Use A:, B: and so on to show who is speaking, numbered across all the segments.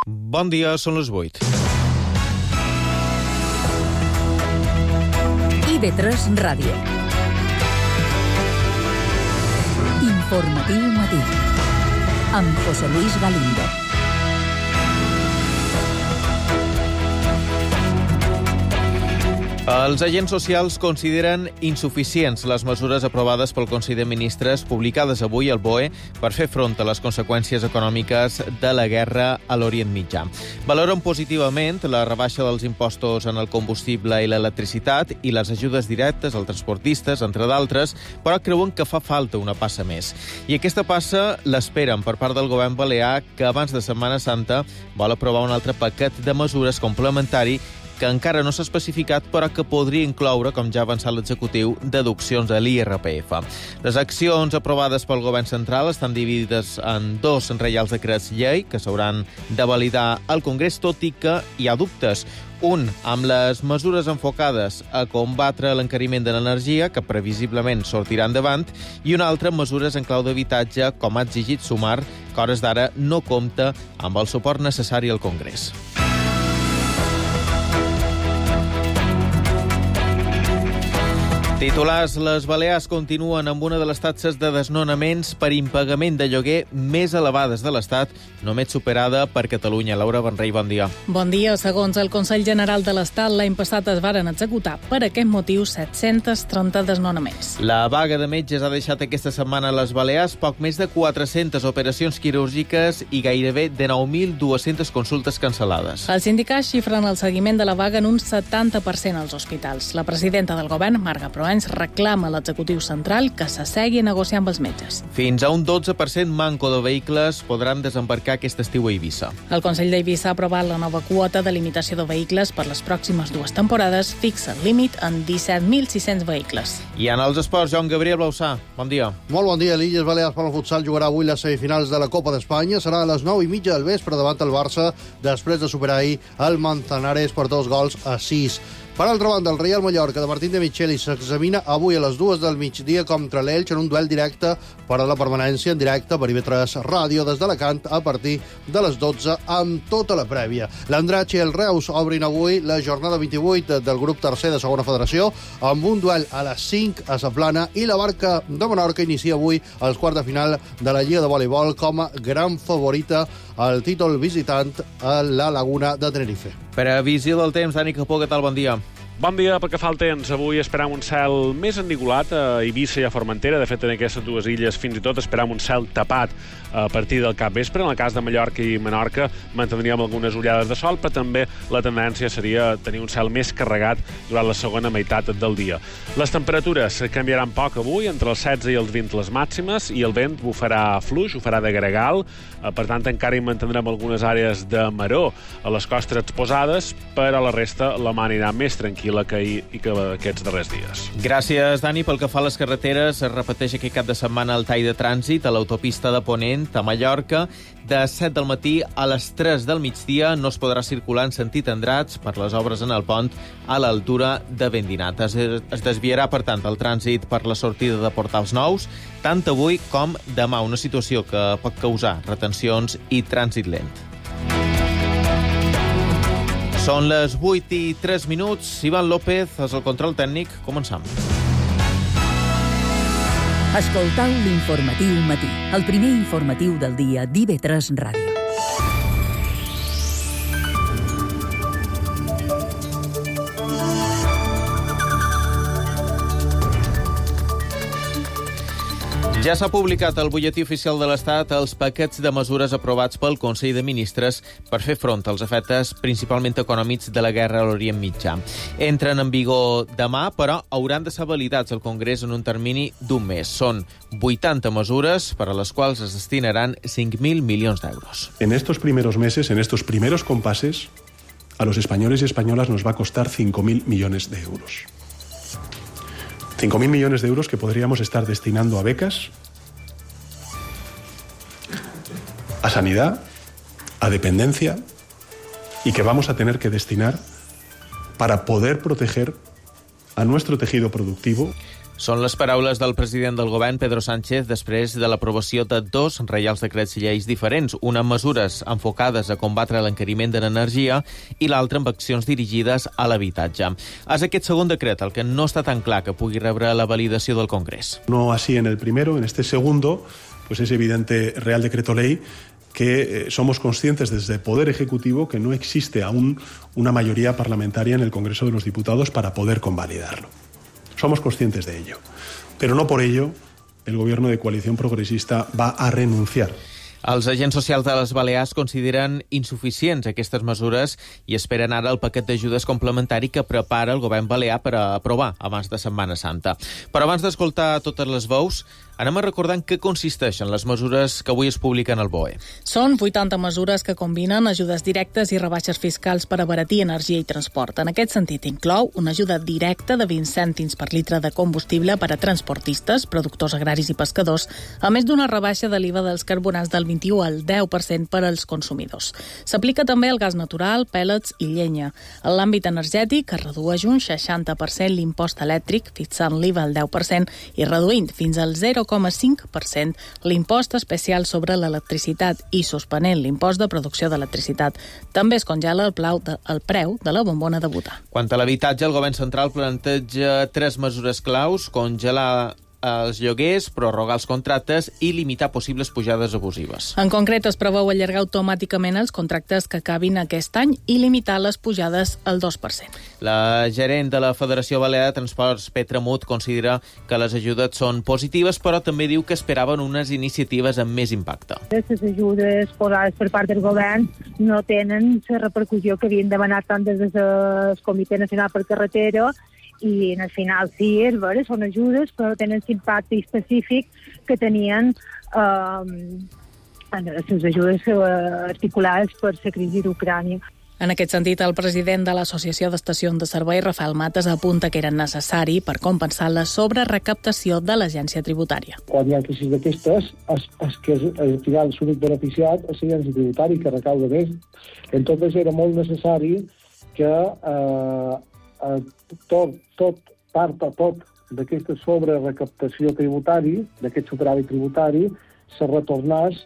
A: Bon dia, són les 8.
B: IB3 Ràdio. Informatiu matí. Amb José Luis Galindo.
A: Els agents socials consideren insuficients les mesures aprovades pel Consell de Ministres publicades avui al BOE per fer front a les conseqüències econòmiques de la guerra a l'Orient Mitjà. Valoren positivament la rebaixa dels impostos en el combustible i l'electricitat i les ajudes directes als transportistes, entre d'altres, però creuen que fa falta una passa més. I aquesta passa l'esperen per part del govern balear, que abans de Setmana Santa vol aprovar un altre paquet de mesures complementari que encara no s'ha especificat, però que podria incloure, com ja ha avançat l'executiu, deduccions a l'IRPF. Les accions aprovades pel govern central estan dividides en 2 reials decrets llei que s'hauran de validar al Congrés, tot i que hi ha dubtes. Un, amb les mesures enfocades a combatre l'encariment de l'energia, que previsiblement sortirà endavant, i un altre amb mesures en clau d'habitatge, com ha exigit Sumar, que a hores d'ara no compta amb el suport necessari al Congrés. Titulars: les Balears continuen amb una de les taxes de desnonaments per impagament de lloguer més elevades de l'Estat, només superada per Catalunya. Laura Benrey, bon dia.
C: Bon dia. Segons el Consell General de l'Estat, l'any passat es varen executar per aquest motiu 730 desnonaments.
A: La vaga de metges ha deixat aquesta setmana a les Balears poc més de 400 operacions quirúrgiques i gairebé de 9.200 consultes cancel·lades.
C: Els sindicats xifren el seguiment de la vaga en un 70% als hospitals. La presidenta del govern, Marga Proens, reclama a l'executiu central que s'assegui a negociar amb els metges.
A: Fins a un 12% manco de vehicles podran desembarcar aquest estiu a Eivissa.
C: El Consell d'Eivissa ha aprovat la nova quota de limitació de vehicles per les pròximes 2 temporades, fixa el límit en 17.600 vehicles.
A: I en els esports, Joan Gabriel Blausà, bon dia.
D: Molt bon dia. L'Illes Balears per al futsal jugarà avui les semifinals de la Copa d'Espanya. Serà a les 9:30 del vespre davant el Barça, després de superar ahir el Manzanares per 2-6. Per altra banda, el Real Mallorca de Martín de Micheli s'examina avui a les 2 del migdia contra l'Elx en un duel directe per a la permanència en directe per IB3 Ràdio des d'Alacant a partir de les 12 amb tota la prèvia. L'Andratx i el Reus obrin avui la jornada 28 del grup tercer de segona federació amb un duel a les 5 a Sa Plana, i la Barca de Menorca inicia avui els quarts de final de la Lliga de Voleibol com a gran favorita al títol visitant a la Laguna de Tenerife.
A: Previsió del temps, Dani Capó, què tal? Bon dia.
E: Bon dia, pel que fa al temps. Avui esperam un cel més ennigolat a Eivissa i a Formentera. De fet, en aquestes dues illes fins i tot esperam un cel tapat a partir del capvespre. En el cas de Mallorca i Menorca mantindríem algunes ullades de sol, però també la tendència seria tenir un cel més carregat durant la segona meitat del dia. Les temperatures canviaran poc avui, entre els 16 i els 20 les màximes, i el vent bufarà fluix, ho farà de gregal. Per tant, encara hi mantindrem algunes àrees de maror a les costes exposades, però a la resta la mà anirà més tranquil·la que ahir i que aquests darrers dies.
A: Gràcies, Dani. Pel que fa a les carreteres, es repeteix aquest cap de setmana el tall de trànsit a l'autopista de Ponent a Mallorca. De 7 del matí a les 3 del migdia no es podrà circular en sentit Andratx per les obres en el pont a l'altura de Vendinat. Es desviarà, per tant, el trànsit per la sortida de Portals Nous, tant avui com demà, una situació que pot causar retencions i trànsit lent. Són les 8:03. Ivan López és el control tècnic. Començam.
B: Escoltau l'informatiu matí, el primer informatiu del dia d'IB3 Ràdio.
A: Ja s'ha publicat al butlletí oficial de l'Estat els paquets de mesures aprovats pel Consell de Ministres per fer front als efectes principalment econòmics de la guerra a l'Orient Mitjà. Entren en vigor demà, però hauran de ser validats al Congrés en un termini d'un mes. Són 80 mesures per a les quals es destinaran 5.000 milions d'euros.
F: En estos primeros meses, en estos primeros compases, a los españoles y españolas nos va a costar 5.000 millones de euros. 5.000 millones de euros que podríamos estar destinando a becas, a sanidad, a dependencia, y que vamos a tener que destinar para poder proteger a nuestro tejido productivo.
A: Són les paraules del president del govern, Pedro Sánchez, després de l'aprovació de 2 reials decrets lleis diferents, una amb mesures enfocades a combatre l'encariment de l'energia i l'altra amb accions dirigides a l'habitatge. És aquest segon decret el que no està tan clar que pugui rebre la validació del Congrés.
F: No así en el primero, en este segundo, pues es evidente Real Decreto Ley que somos conscientes desde el Poder Ejecutivo que no existe aún una mayoría parlamentaria en el Congreso de los Diputados para poder convalidarlo. Somos conscientes de ello, pero no por ello el Gobierno de coalición progresista va a renunciar.
A: Els agents socials de les Balears consideren insuficients aquestes mesures i esperen ara el paquet d'ajudes complementari que prepara el govern balear per a aprovar abans de Setmana Santa. Però abans d'escoltar totes les veus, anem a recordar en què consisteixen les mesures que avui es publiquen al BOE.
C: Són 80 mesures que combinen ajudes directes i rebaixes fiscals per abaratir energia i transport. En aquest sentit, inclou una ajuda directa de 20 cèntims per litre de combustible per a transportistes, productors agraris i pescadors, a més d'una rebaixa de l'IVA dels carburants del 21 al 10% per als consumidors. S'aplica també al gas natural, pèl·lets i llenya. En l'àmbit energètic es redueix un 60% l'impost elèctric, fixant l'IVA al 10% i reduint fins al 0,5% l'impost especial sobre l'electricitat i suspenent l'impost de producció d'electricitat. També es congela el preu de la bombona de butà.
A: Quant a l'habitatge, el govern central planteja 3 mesures claus: congelar els lloguers, prorrogar els contractes i limitar possibles pujades abusives.
C: En concret, es preveu allargar automàticament els contractes que acabin aquest any i limitar les pujades al 2%.
A: La gerent de la Federació Balear de Transports, Petra Mut, considera que les ajudes són positives, però també diu que esperaven unes iniciatives amb més impacte.
G: Aquestes ajudes posades per part del govern no tenen la repercussió que havien demanat tant des del Comitè Nacional per Carretera, i al final sí, és vera, són ajudes, però tenen l'impacte específic que tenien les ajudes articulades per la crisi d'Ucrània.
C: En aquest sentit, el president de l'Associació d'Estacions de Servei, Rafael Mates, apunta que era necessari per compensar la sobrerecaptació de l'agència tributària.
H: Quan hi ha crisis d'aquestes, és que al final l'únic beneficiat és l'agència tributària, que recauda més. Entonces era molt necessari que tot d'aquesta sobrerecaptació tributària, d'aquest superàvit tributari, se retornés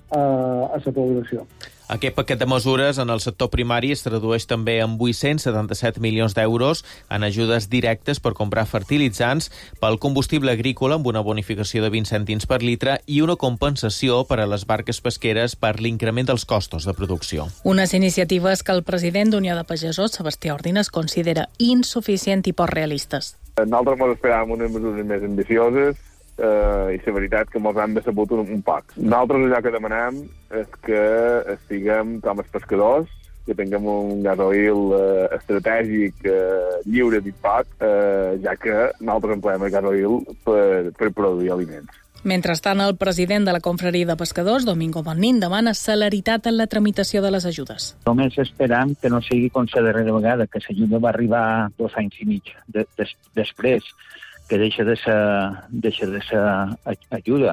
H: a la població.
A: Aquest paquet de mesures en el sector primari es tradueix també en 877 milions d'euros en ajudes directes per comprar fertilitzants, pel combustible agrícola amb una bonificació de 20 cèntims per litre i una compensació per a les barques pesqueres per l'increment dels costos de producció.
C: Unes iniciatives que el president d'Unió de Pagesos, Sebastià Ordines, considera insuficient i poc realistes.
I: Nosaltres ens esperàvem unes mesures més ambicioses, i la veritat que ens han decebut un poc. Nosaltres allò que demanem és que estiguem com els pescadors, que tinguem un gasoil estratègic lliure d'impost, ja que nosaltres empleem el gasoil per produir aliments.
C: Mentrestant, el president de la Confraria de Pescadors, Domingo Bonin, demana celeritat en la tramitació de les ajudes.
J: Només esperam que no sigui com la darrera vegada, que l'ajuda va arribar 2 anys i mig després, que deixa de ser ajuda.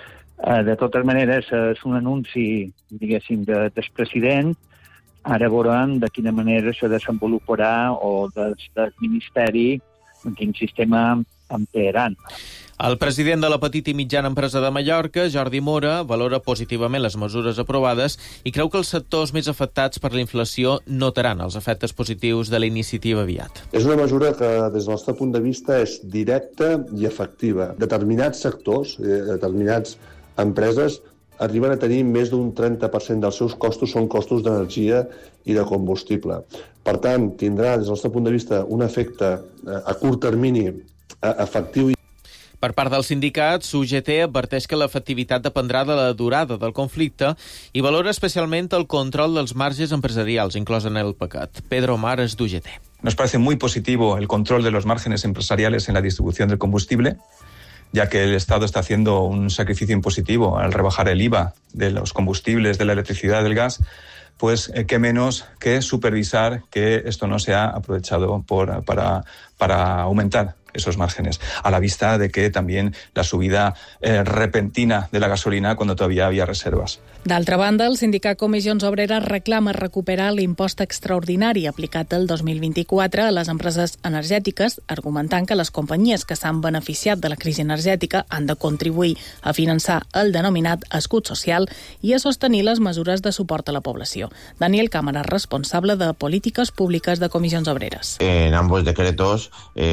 J: De totes maneres, és un anunci, diguéssim, del president. Ara veurem de quina manera se desenvoluparà o del Ministeri en quin sistema emplearan.
A: El president de la petita i mitjana empresa de Mallorca, Jordi Mora, valora positivament les mesures aprovades i creu que els sectors més afectats per la inflació notaran els efectes positius de la iniciativa aviat.
K: És una mesura que, des del nostre punt de vista, és directa i efectiva. Determinats sectors, determinats empreses, arriben a tenir més d'un 30% dels seus costos són costos d'energia i de combustible. Per tant, tindrà, des del nostre punt de vista, un efecte a curt termini efectiu.
A: Per part dels sindicats, UGT adverteix que l'efectivitat dependrà de la durada del conflicte i valora especialment el control dels marges empresarials, inclòs en el paquet. Pedro Omar és d'UGT.
L: Nos parece muy positivo el control de los márgenes empresariales en la distribución del combustible, ya que el Estado está haciendo un sacrificio impositivo al rebajar el IVA de los combustibles, de la electricidad, del gas, pues qué menos que supervisar que esto no sea aprovechado para para aumentar esos márgenes, a la vista de que también la subida repentina de la gasolina cuando todavía había reservas.
C: D'altra banda, el sindicat Comissions Obreres reclama recuperar l'impost extraordinari aplicat el 2024 a les empreses energètiques, argumentant que les companyies que s'han beneficiat de la crisi energètica han de contribuir a finançar el denominat escut social i a sostenir les mesures de suport a la població. Daniel Cámara, responsable de Polítiques Públiques de Comissions Obreres.
M: En ambos decretos,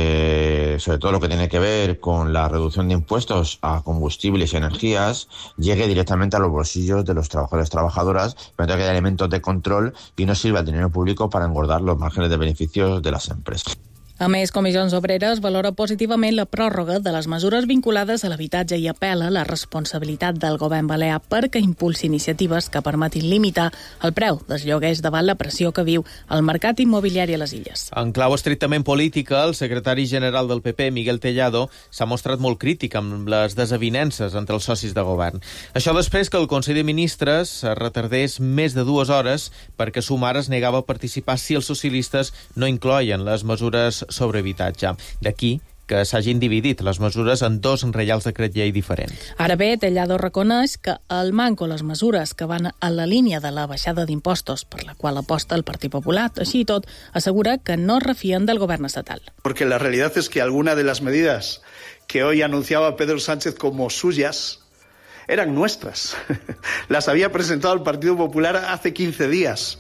M: sobre todo lo que tiene que ver con la reducción de impuestos a combustibles y energías, llegue directamente a los bolsillos de los trabajadores y trabajadoras, para que haya elementos de control y no sirva el dinero público para engordar los márgenes de beneficios de las empresas.
C: A més, Comissions Obreres valora positivament la pròrroga de les mesures vinculades a l'habitatge i apel·la la responsabilitat del govern balear perquè impulsi iniciatives que permetin limitar el preu dels lloguers davant la pressió que viu el mercat immobiliari a les illes.
A: En clau estrictament política, el secretari general del PP, Miguel Tellado, s'ha mostrat molt crític amb les desavinences entre els socis de govern. Això després que el Consell de Ministres es retardés més de 2 hores perquè Sumar es negava a participar si els socialistes no incloien les mesures sobre habitatge. D'aquí que s'hagin dividit les mesures en 2 reials decret llei diferents.
C: Ara bé, Tellado reconeix que el manco les mesures que van a la línia de la baixada d'impostos per la qual aposta el Partit Popular, així i tot, assegura que no refien del govern estatal.
N: Porque la realidad es que algunas de las medidas que hoy anunciaba Pedro Sánchez como suyas eran nuestras. Las había presentado el Partido Popular hace 15 días.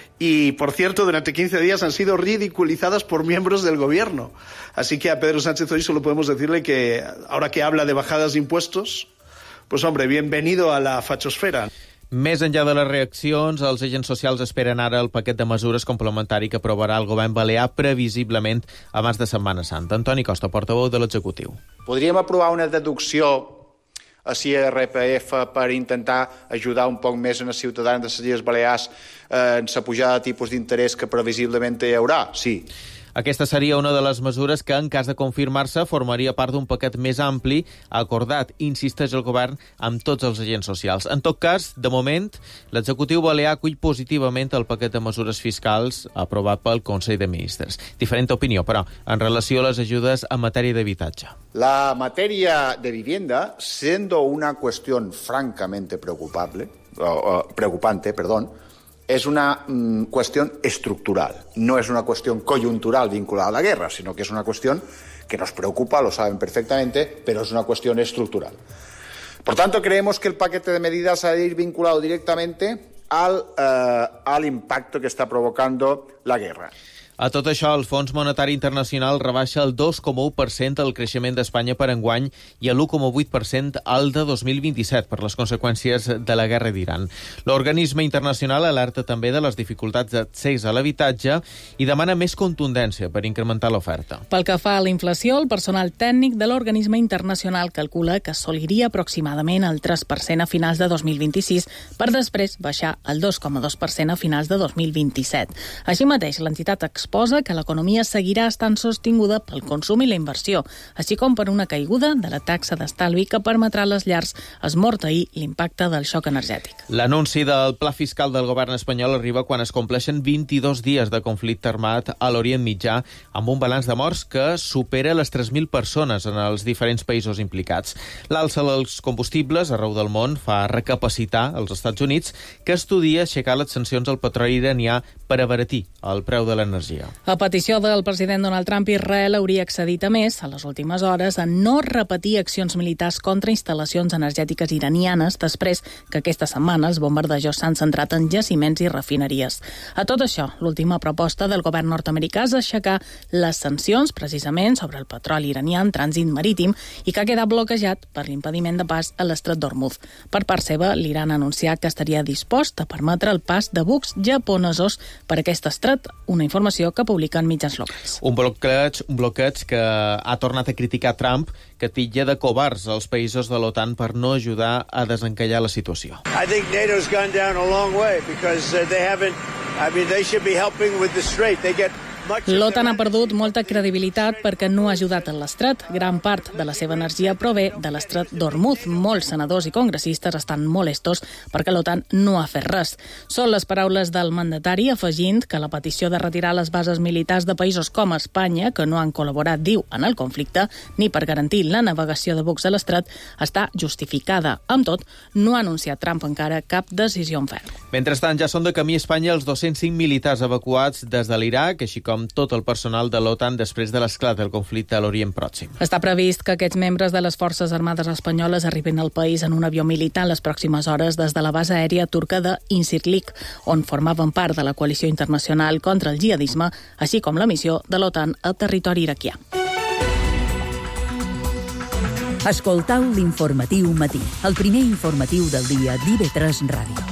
N: Y, por cierto, durante 15 días han sido ridiculizadas por miembros del gobierno. Así que a Pedro Sánchez hoy solo podemos decirle que, ahora que habla de bajadas de impuestos, pues hombre, bienvenido a la fachosfera.
A: Més enllà de les reaccions, els agents socials esperen ara el paquet de mesures complementari que aprovarà el govern balear previsiblement abans de Setmana Santa. Antoni Costa, portaveu de l'executiu.
O: Podríem aprovar una deducció a l'IRPF per intentar ajudar un poc més a els ciutadans de les Illes Balears en la pujada de tipus d'interès que previsiblement hi haurà? Sí.
A: Aquesta seria una de les mesures que, en cas de confirmar-se, formaria part d'un paquet més ampli acordat, insisteix el govern, amb tots els agents socials. En tot cas, de moment, l'executiu balear acull positivament el paquet de mesures fiscals aprovat pel Consell de Ministres. Diferent opinió, però, en relació a les ajudes en matèria d'habitatge.
O: La materia de vivienda, siendo una cuestión francamente preocupante, es una cuestión estructural, no es una cuestión coyuntural vinculada a la guerra, sino que es una cuestión que nos preocupa, lo saben perfectamente, pero es una cuestión estructural. Por tanto, creemos que el paquete de medidas ha de ir vinculado directamente al impacto que está provocando la guerra.
A: A tot això, el Fons Monetari Internacional rebaixa el 2,1% el creixement d'Espanya per enguany i el 1,8% el de 2027 per les conseqüències de la guerra d'Iran. L'organisme internacional alerta també de les dificultats d'accés a l'habitatge i demana més contundència per incrementar l'oferta.
C: Pel que fa a la inflació, el personal tècnic de l'organisme internacional calcula que assoliria aproximadament el 3% a finals de 2026 per després baixar el 2,2% a finals de 2027. Així mateix, l'entitat exposa que l'economia seguirà estant sostinguda pel consum i la inversió, així com per una caiguda de la taxa d'estalvi que permetrà a les llars esmorteir l'impacte del xoc energètic.
A: L'anunci del pla fiscal del govern espanyol arriba quan es compleixen 22 dies de conflicte armat a l'Orient Mitjà, amb un balanç de morts que supera les 3.000 persones en els diferents països implicats. L'alça dels combustibles arreu del món fa recapacitar els Estats Units, que estudia aixecar les sancions al petroli iranià per abaratir el preu de l'energia.
C: A petició del president Donald Trump, Israel hauria accedit a més, a les últimes hores, a no repetir accions militars contra instal·lacions energètiques iranianes després que aquesta setmana els bombardejos s'han centrat en jaciments i refineries. A tot això, l'última proposta del govern nord-americà és aixecar les sancions precisament sobre el petroli iranià en trànsit marítim i que ha quedat bloquejat per l'impediment de pas a l'estret d'Hormuz. Per part seva, l'Iran ha anunciat que estaria dispost a permetre el pas de bucs japonesos per aquest estret, una informació que publiquen mitjans locals.
A: Un bloqueig que ha tornat a criticar Trump, que titlla de covards als països de l'OTAN per no ajudar a desencallar la situació.
P: I think NATO's gone down a long way because they should be helping with the strait. They get
C: L'OTAN ha perdut molta credibilitat perquè no ha ajudat en l'estret. Gran part de la seva energia prové de l'estret d'Ormuz. Molts senadors i congressistes estan molestos perquè l'OTAN no ha fet res. Són les paraules del mandatari, afegint que la petició de retirar les bases militars de països com Espanya, que no han col·laborat, diu, en el conflicte, ni per garantir la navegació de bucs a l'estret, està justificada. Amb tot, no ha anunciat Trump encara cap decisió en ferm.
A: Mentrestant, ja són de camí a Espanya els 205 militars evacuats des de l'Iraq, així com tot el personal de l'OTAN després de l'esclat del conflicte a l'Orient Pròxim.
C: Està previst que aquests membres de les Forces Armades espanyoles arribin al país en un avió militar en les pròximes hores des de la base aèria turca de Incirlik, on formaven part de la coalició internacional contra el jihadisme, així com la missió de l'OTAN al territori iraquià.
B: Escoltau l'informatiu matí, el primer informatiu del dia d'IV3 Ràdio.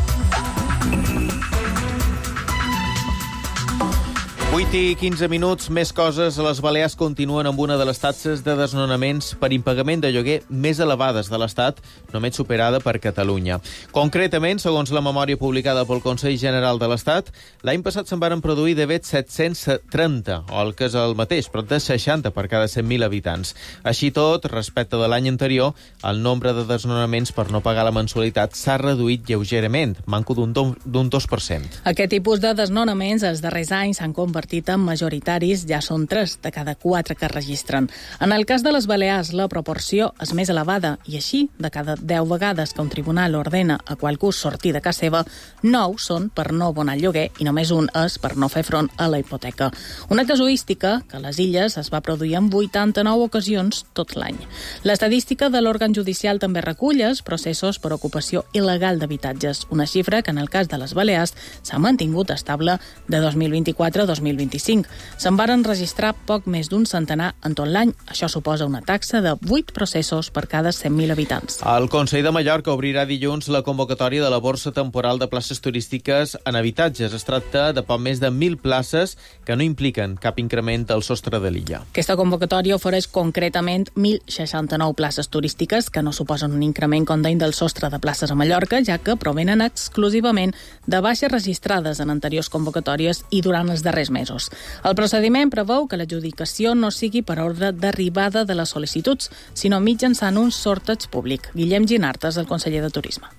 A: 8 i 15 minuts, més coses. Les Balears continuen amb una de les taxes de desnonaments per impagament de lloguer més elevades de l'Estat, només superada per Catalunya. Concretament, segons la memòria publicada pel Consell General de l'Estat, l'any passat se'n varen produir de fet 730, o el que és el mateix, prop de 60 per cada 100.000 habitants. Així tot, respecte de l'any anterior, el nombre de desnonaments per no pagar la mensualitat s'ha reduït lleugerament, manco d'un 2%.
C: Aquest tipus de desnonaments els darrers anys s'han convertit en majoritaris, ja són 3 de cada 4 que es registren. En el cas de les Balears, la proporció és més elevada i així, de cada 10 vegades que un tribunal ordena a qualcú sortir de casa seva, 9 són per no abonar el lloguer i només un és per no fer front a la hipoteca. Una casuística que a les Illes es va produir en 89 ocasions tot l'any. L'estadística de l'òrgan judicial també recull els processos per ocupació il·legal d'habitatges, una xifra que en el cas de les Balears s'ha mantingut estable de 2024 a 2025. Se'n varen registrar poc més d'un centenar en tot l'any. Això suposa una taxa de 8 processos per cada 100.000 habitants.
A: El Consell de Mallorca obrirà dilluns la convocatòria de la borsa temporal de places turístiques en habitatges. Es tracta de poc més de 1.000 places que no impliquen cap increment del sostre de l'illa.
C: Aquesta convocatòria ofereix concretament 1.069 places turístiques que no suposen un increment, com deim, del sostre de places a Mallorca, ja que provenen exclusivament de baixes registrades en anteriors convocatòries i durant els darrers mesos. El procediment preveu que l'adjudicació no sigui per ordre d'arribada de les sol·licituds, sinó mitjançant un sorteig públic. Guillem Ginartes, el conseller de Turisme.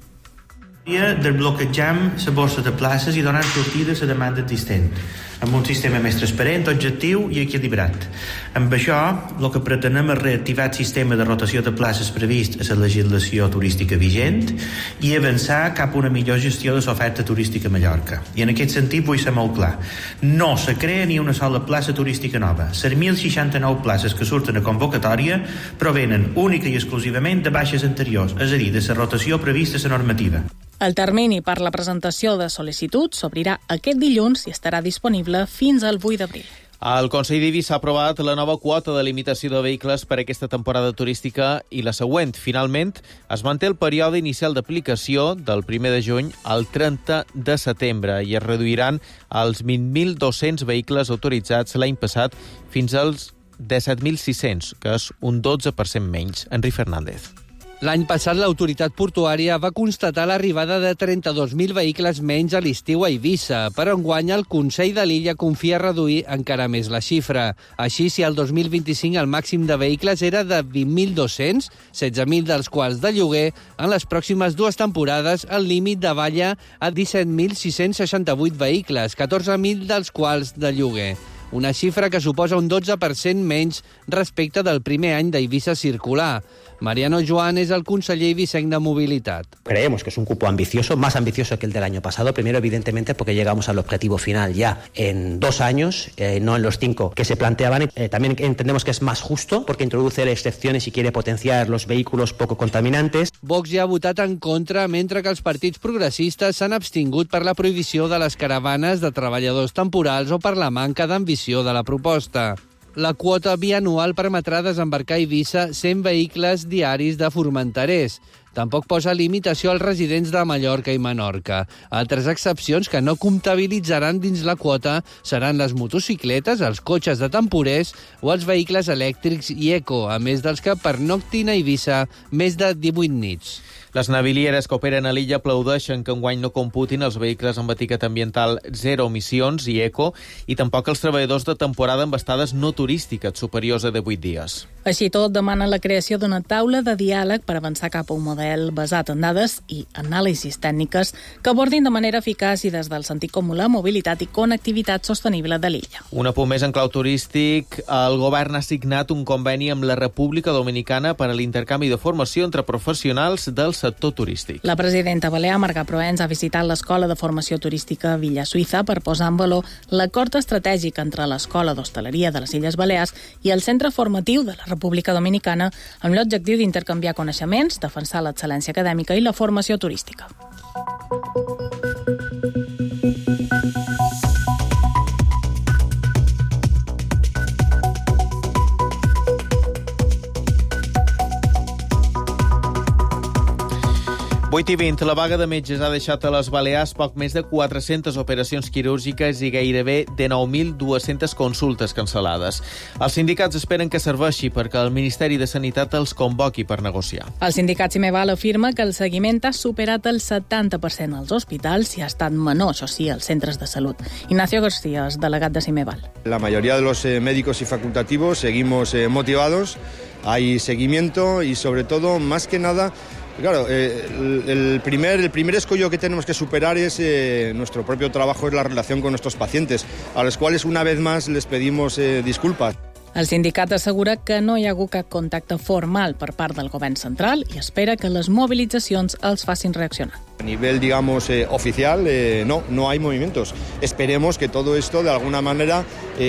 P: Desbloquegem la borsa de places i donant sortida a la demanda existent, amb un sistema més transparent, objectiu i equilibrat. Amb això, el que pretenem és reactivar el sistema de rotació de places previst a la legislació turística vigent i avançar cap a una millor gestió de l'oferta turística a Mallorca. I en aquest sentit vull ser molt clar. No se crea ni una sola plaça turística nova. Les 1.069 places que surten a convocatòria provenen única i exclusivament de baixes anteriors, és a dir, de la rotació prevista a la normativa.
C: El termini per la presentació de sol·licituds s'obrirà aquest dilluns i estarà disponible fins al 8 d'abril.
A: El Consell d'Eivissa ha aprovat la nova quota de limitació de vehicles per a aquesta temporada turística i la següent. Finalment, es manté el període inicial d'aplicació del 1 de juny al 30 de setembre i es reduiran els 20.200 vehicles autoritzats l'any passat fins als 17.600, que és un 12% menys. Enric Fernández.
Q: L'any passat, l'autoritat portuària va constatar l'arribada de 32.000 vehicles menys a l'estiu a Eivissa, però enguany el Consell de l'Illa confia reduir encara més la xifra. Així, si el 2025 el màxim de vehicles era de 20.200, 16.000 dels quals de lloguer, en les pròximes 2 temporades el límit davalla a 17.668 vehicles, 14.000 dels quals de lloguer. Una xifra que suposa un 12% menys respecte del primer any d'Eivissa circular. Mariano Joan es el conseller eivissenc de Movilidad.
R: Creemos que es un cupo ambicioso, más ambicioso que el del año pasado. Primero, evidentemente, porque llegamos al objetivo final ya en 2 años, no en los 5 que se planteaban. También entendemos que es más justo porque introduce excepciones y quiere potenciar los vehículos poco contaminantes.
Q: Vox ja ha votat en contra, mentre que els partits progressistes s'han abstingut per la prohibició de les caravanes de treballadors temporals o per la manca d'ambició de la proposta. La quota bianual permetrà desembarcar a Eivissa 100 vehicles diaris de formenterers. Tampoc posa limitació als residents de Mallorca i Menorca. Altres excepcions que no comptabilitzaran dins la quota seran les motocicletes, els cotxes de temporers o els vehicles elèctrics i eco, a més dels que pernoctin a Eivissa més de 18 nits.
A: Les navilieres que operen a l'illa aplaudeixen que enguany no computin els vehicles amb etiqueta ambiental zero emissions i eco i tampoc els treballadors de temporada amb estades no turístiques superiors a 18 dies.
C: Així tot, demana la creació d'una taula de diàleg per avançar cap a un model basat en dades i anàlisis tècniques que abordin de manera eficaç i des del sentit comú la mobilitat i connectivitat sostenible de l'illa.
A: Un apunt més en clau turístic. El govern ha signat un conveni amb la República Dominicana per a l'intercanvi de formació entre professionals del sector turístic.
C: La presidenta balear, Marga Proens, ha visitat l'Escola de Formació Turística Villa Suïssa per posar en valor l'acord estratègic entre l'Escola d'Hostaleria de les Illes Balears i el Centre Formatiu de la República Dominicana amb l'objectiu d'intercanviar coneixements, defensar l'excel·lència acadèmica i la formació turística.
A: Vuit i 20, la vaga de metges ha deixat a les Balears poc més de 400 operacions quirúrgiques i gairebé de 9.200 consultes cancel·lades. Els sindicats esperen que serveixi perquè el Ministeri de Sanitat els convoqui per negociar.
C: El sindicat Cimeval afirma que el seguiment ha superat el 70% als hospitals i ha estat menor, això sí, als centres de salut. Ignacio García, delegat de Cimeval.
S: La mayoría de los médicos y facultativos seguimos motivados, hay seguimiento y sobre todo, más que nada, claro, el primer escollo que tenemos que superar es nuestro propio trabajo, es la relación con nuestros pacientes, a los cuales una vez más les pedimos disculpas.
C: El sindicat assegura que no hi ha hagut cap contacte formal per part del govern central i espera que les mobilitzacions els facin reaccionar.
S: A nivel, digamos, oficial, no hay movimientos. Esperemos que todo esto, de alguna manera,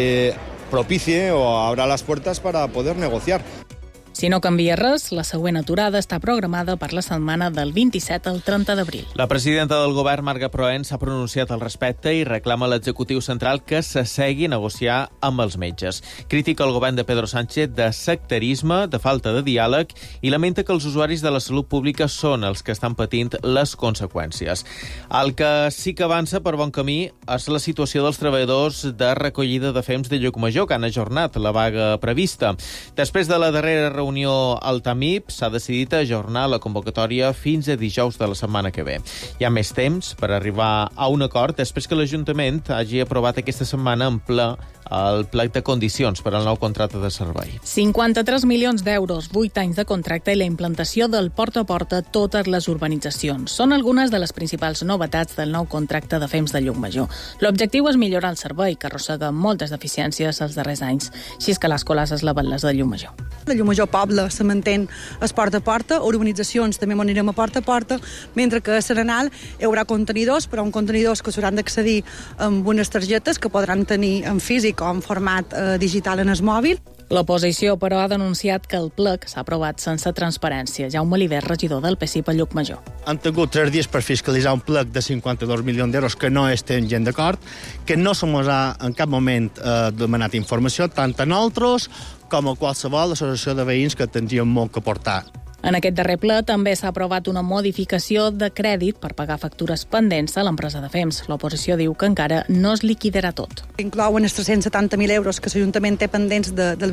S: propicie o abra las puertas para poder negociar.
C: Si no canvia res, la següent aturada està programada per la setmana del 27 al 30 d'abril.
A: La presidenta del govern, Marga Proens, s'ha pronunciat al respecte i reclama a l'executiu central que s'assegui a negociar amb els metges. Critica el govern de Pedro Sánchez de sectarisme, de falta de diàleg i lamenta que els usuaris de la salut pública són els que estan patint les conseqüències. El que sí que avança per bon camí és la situació dels treballadors de recollida de fems de Llucmajor, que han ajornat la vaga prevista. Després de la darrera reunió al TAMIP, s'ha decidit ajornar la convocatòria fins a dijous de la setmana que ve. Hi ha més temps per arribar a un acord després que l'Ajuntament hagi aprovat aquesta setmana en ple el plec de condicions per al nou contracte de servei.
C: 53 milions d'euros, 8 anys de contracte i la implantació del porta a porta a totes les urbanitzacions. Són algunes de les principals novetats del nou contracte de fems de Llucmajor. L'objectiu és millorar el servei, que arrossega moltes deficiències els darrers anys. Així és que l'Escola s'ha eslavat les de Llucmajor.
T: De Llucmajor Poble se mantén es porta a porta, urbanitzacions també anirem a porta, mentre que a Serenal hi haurà contenidors, però contenidors que s'hauran d'accedir amb unes targetes que podran tenir en físic o en format digital en el mòbil.
C: L'oposició, però, ha denunciat que el plec s'ha aprovat sense transparència. Jaume Oliver, regidor del PSIP a Llucmajor.
U: Han tingut 3 dies per fiscalitzar un plec de 52 milions d'euros que no estem gent d'acord, que no se mos ha en cap moment demanat informació, tant a nosaltres com a qualsevol associació de veïns que tindrien molt que aportar.
C: En aquest darrer ple també s'ha aprovat una modificació de crèdit per pagar factures pendents a l'empresa de fems. L'oposició diu que encara no es liquidarà tot.
T: Inclouen els 370.000 euros que l'Ajuntament té pendents del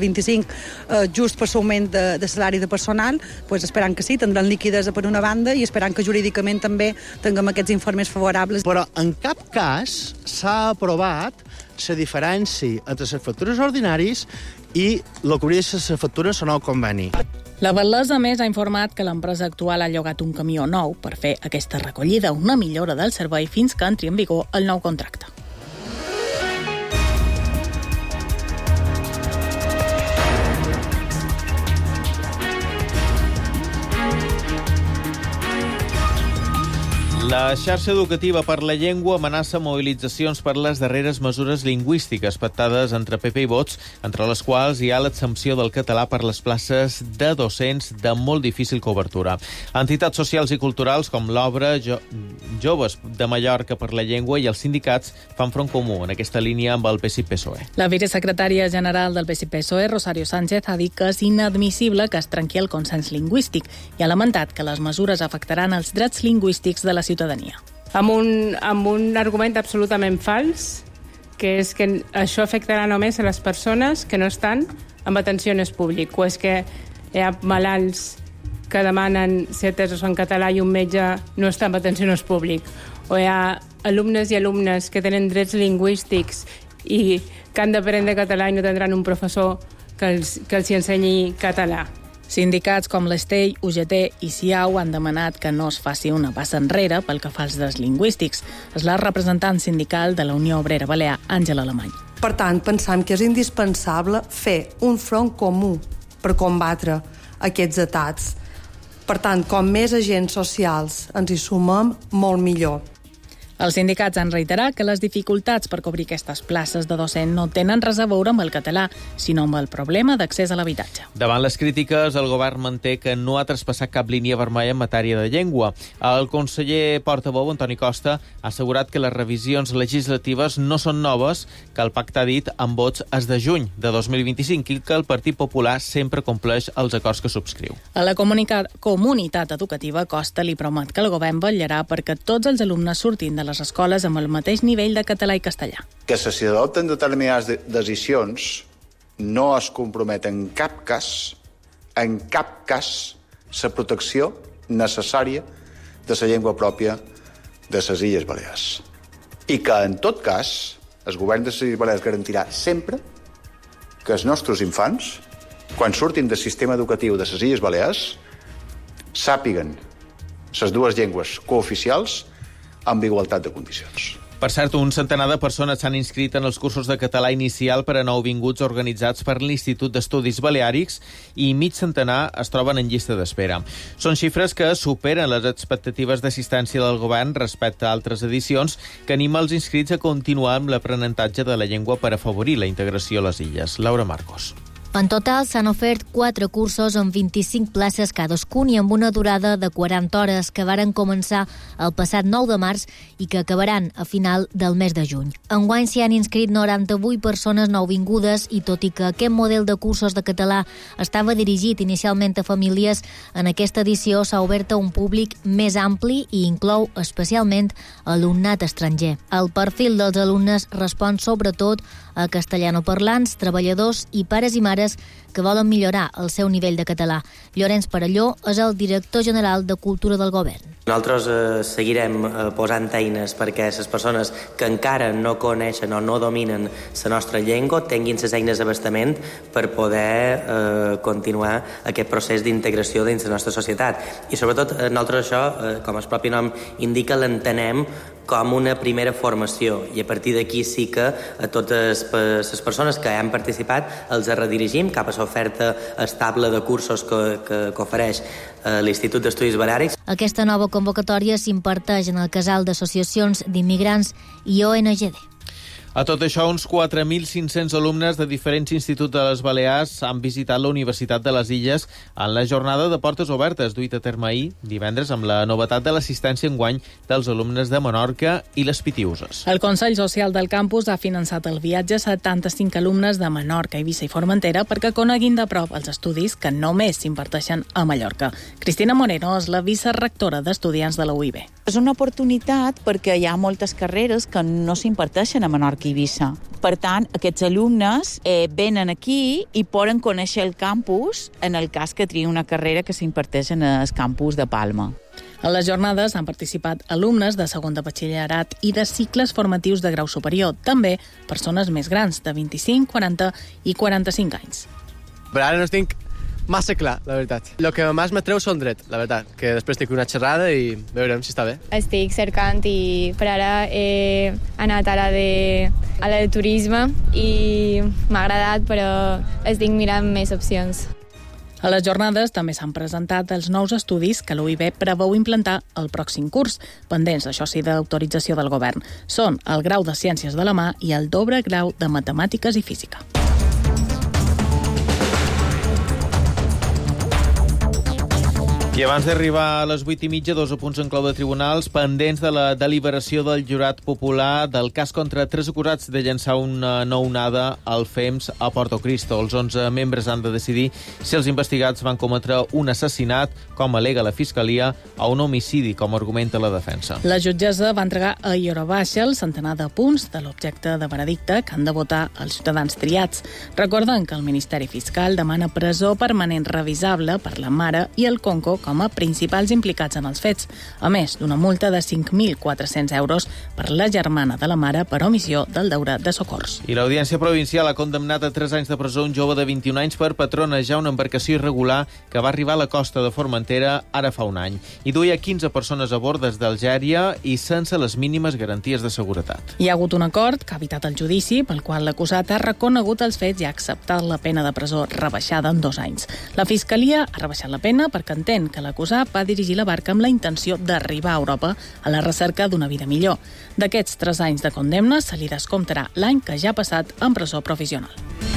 T: 25 just per l'augment de salari de personal, doncs esperant que sí, tindran liquidesa per una banda i esperant que jurídicament també tinguem aquests informes favorables.
U: Però en cap cas s'ha aprovat la diferència entre les factures ordinaris i el que hauria de ser les factures en el conveni.
C: La Batlesa, a més, ha informat que l'empresa actual ha llogat un camió nou per fer aquesta recollida, una millora del servei fins que entri en vigor el nou contracte.
A: La xarxa educativa per la llengua amenaça mobilitzacions per les darreres mesures lingüístiques pactades entre PP i Vox, entre les quals hi ha l'exempció del català per les places de docents de molt difícil cobertura. Entitats socials i culturals com l'Obra, Joves de Mallorca per la Llengua i els sindicats fan front comú en aquesta línia amb el PSIC-PSOE.
C: La vicesecretària general del PSIC-PSOE, Rosario Sánchez, ha dit que és inadmissible que es trenqui el consens lingüístic i ha lamentat que les mesures afectaran els drets lingüístics de la ciutadania.
V: Amb un argument absolutament fals, que és que això afectarà només a les persones que no estan en atenció públic, o és que hi ha malalts que demanen ser atesos en català i un metge no està en pensionós públic. O hi ha alumnes i alumnes que tenen drets lingüístics i que han d'aprendre català i no tindran un professor que els ensenyi català.
C: Sindicats com l'Estell, UGT i CIAU han demanat que no es faci una passa enrere pel que fa als drets lingüístics. És la representant sindical de la Unió Obrera Balear, Àngela Alemany.
D: Per tant, pensam que és indispensable fer un front comú per combatre aquests atacs. Per tant, com més agents socials ens hi sumem, molt millor.
C: Els sindicats han reiterat que les dificultats per cobrir aquestes places de docent no tenen res a veure amb el català, sinó amb el problema d'accés a l'habitatge.
A: Davant les crítiques, el govern manté que no ha traspassat cap línia vermella en matèria de llengua. El conseller portaveu, Antoni Costa, ha assegurat que les revisions legislatives no són noves, que el pacte ha dit amb vots és de juny de 2025 i que el Partit Popular sempre compleix els acords que subscriu.
C: A la comunitat educativa, Costa li promet que el govern vetllarà perquè tots els alumnes surtin de les escoles amb el mateix nivell de català i castellà.
O: Que si s'adopten determinades decisions no es compromet en cap cas, la protecció necessària de la llengua pròpia de les Illes Balears. I que, en tot cas, el govern de les Illes Balears garantirà sempre que els nostres infants, quan surtin del sistema educatiu de les Illes Balears, sàpiguen les dues llengües cooficials amb igualtat de condicions.
A: Per cert, un centenar de persones s'han inscrit en els cursos de català inicial per a nouvinguts organitzats per l'Institut d'Estudis Baleàrics i mig centenar es troben en llista d'espera. Són xifres que superen les expectatives d'assistència del govern respecte a altres edicions que anima els inscrits a continuar amb l'aprenentatge de la llengua per afavorir la integració a les illes. Laura Marcos.
E: En total s'han ofert 4 cursos amb 25 places cadascun i amb una durada de 40 hores que varen començar el passat 9 de març i que acabaran a final del mes de juny. Enguany s'hi han inscrit 98 persones nouvingudes i tot i que aquest model de cursos de català estava dirigit inicialment a famílies, en aquesta edició s'ha obert a un públic més ampli i inclou especialment alumnat estranger. El perfil dels alumnes respon sobretot a castellanoparlants, treballadors i pares i mares que volen millorar el seu nivell de català. Llorenç Parelló és el director general de Cultura del Govern.
W: Nosaltres seguirem posant eines perquè les persones que encara no coneixen o no dominen la nostra llengua tinguin les eines d'abastament per poder continuar aquest procés d'integració dins la nostra societat. I sobretot nosaltres això, com el propi nom indica, l'entenem com una primera formació i a partir d'aquí sí que a totes les persones que han participat els redirigim cap a l'oferta estable de cursos que ofereix l'Institut d'Estudis Baleàrics.
E: Aquesta nova convocatòria s'imparteix en el casal d'associacions d'immigrants i ONGD.
A: A tot això, uns 4.500 alumnes de diferents instituts de les Balears han visitat la Universitat de les Illes en la jornada de portes obertes duit a terme ahir, divendres, amb la novetat de l'assistència enguany dels alumnes de Menorca i les Pitiüses.
C: El Consell Social del campus ha finançat el viatge a 75 alumnes de Menorca, Eivissa i Formentera perquè coneguin de prop els estudis que només s'imparteixen a Mallorca. Cristina Moreno és la vicerectora d'Estudiants de la UIB.
X: És una oportunitat perquè hi ha moltes carreres que no s'imparteixen a Menorca i Eivissa. Per tant, aquests alumnes venen aquí i poden conèixer el campus en el cas que triïn una carrera que s'imparteix en el campus de Palma.
C: A les jornades han participat alumnes de segon de batxillerat i de cicles formatius de grau superior, també persones més grans, de 25, 40 i 45 anys.
Y: Per ara no estic massa clar, la veritat. El que més m'atreu són dret, la veritat, que després tinc una xerrada i veurem si està bé.
Z: Estic cercant i per ara he anat a la de turisme i m'ha agradat, però estic mirant més opcions.
C: A les jornades també s'han presentat els nous estudis que l'UIB preveu implantar el pròxim curs, pendents, això sí, d'autorització del govern. Són el grau de Ciències de la Mà i el doble grau de Matemàtiques i Física.
A: I abans d'arribar a les 8:30, 2 apunts en clau de tribunals, pendents de la deliberació del jurat popular del cas contra 3 acusats de llançar una nounada al FEMS a Porto Cristo. Els 11 membres han de decidir si els investigats van cometre un assassinat, com al·lega la Fiscalia, o un homicidi, com argumenta la defensa.
C: La jutgessa va entregar a hora baixa el centenar de punts de l'objecte de veredicte que han de votar els ciutadans triats. Recorden que el Ministeri Fiscal demana presó permanent revisable per la mare i el Conco com a principals implicats en els fets, a més d'una multa de 5.400 euros per la germana de la mare per omissió del deure de socors.
A: I l'Audiència Provincial ha condemnat a 3 anys de presó un jove de 21 anys per patronejar una embarcació irregular que va arribar a la costa de Formentera ara fa un any i duia 15 persones a bord des d'Algèria i sense les mínimes garanties de seguretat.
C: Hi ha hagut un acord que ha evitat el judici pel qual l'acusat ha reconegut els fets i ha acceptat la pena de presó rebaixada en 2 anys. La Fiscalia ha rebaixat la pena perquè entén que l'acusat va dirigir la barca amb la intenció d'arribar a Europa a la recerca d'una vida millor. D'aquests 3 anys de condemna se li descomptarà l'any que ja ha passat en presó provisional.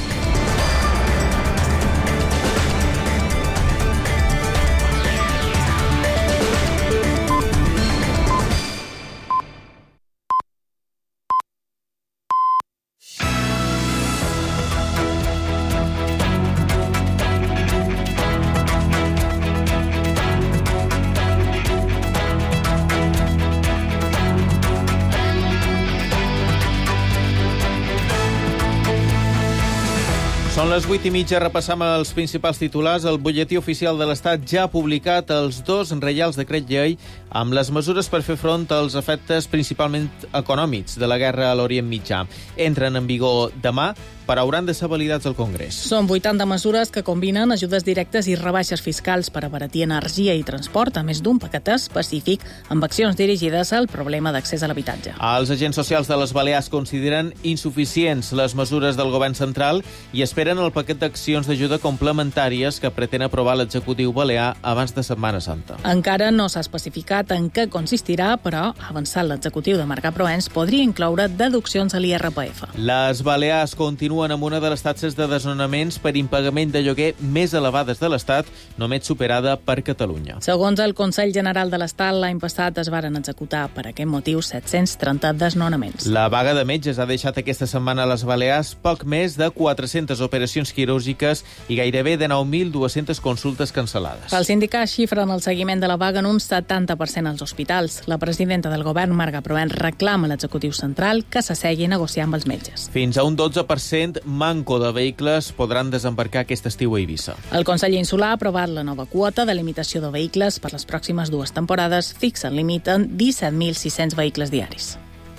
A: Són les 8:30, repassam els principals titulars. El butlletí oficial de l'Estat ja ha publicat els 2 reials decret llei amb les mesures per fer front als efectes principalment econòmics de la guerra a l'Orient Mitjà. Entren en vigor demà, però hauran de ser validats al Congrés.
C: Són 80 mesures que combinen ajudes directes i rebaixes fiscals per abaratir energia i transport, a més d'un paquet específic amb accions dirigides al problema d'accés a l'habitatge.
A: Els agents socials de les Balears consideren insuficients les mesures del govern central i esperen el paquet d'accions d'ajuda complementàries que pretén aprovar l'executiu balear abans de Setmana Santa.
C: Encara no s'ha especificat en què consistirà, però ha avançat l'executiu de Marga Proens podria incloure deduccions a l'IRPF.
A: Les Balears continuen amb una de les taxes de desnonaments per impagament de lloguer més elevades de l'Estat, només superada per Catalunya.
C: Segons el Consell General de l'Estat, l'any passat es varen executar per aquest motiu 730 desnonaments.
A: La vaga de metges ha deixat aquesta setmana a les Balears poc més de 400 operacions quirúrgiques i gairebé de 9.200 consultes cancel·lades.
C: Els sindicats xifren el seguiment de la vaga en un 70% als hospitals. La presidenta del govern, Marga Proens, reclama a l'executiu central que s'assegui a negociar amb els metges.
A: Fins a un 12% manco de vehicles podran desembarcar aquest estiu a Eivissa.
C: El Consell Insular ha aprovat la nova quota de limitació de vehicles per les pròximes 2 temporades, fixa el límit en 17.600 vehicles diaris.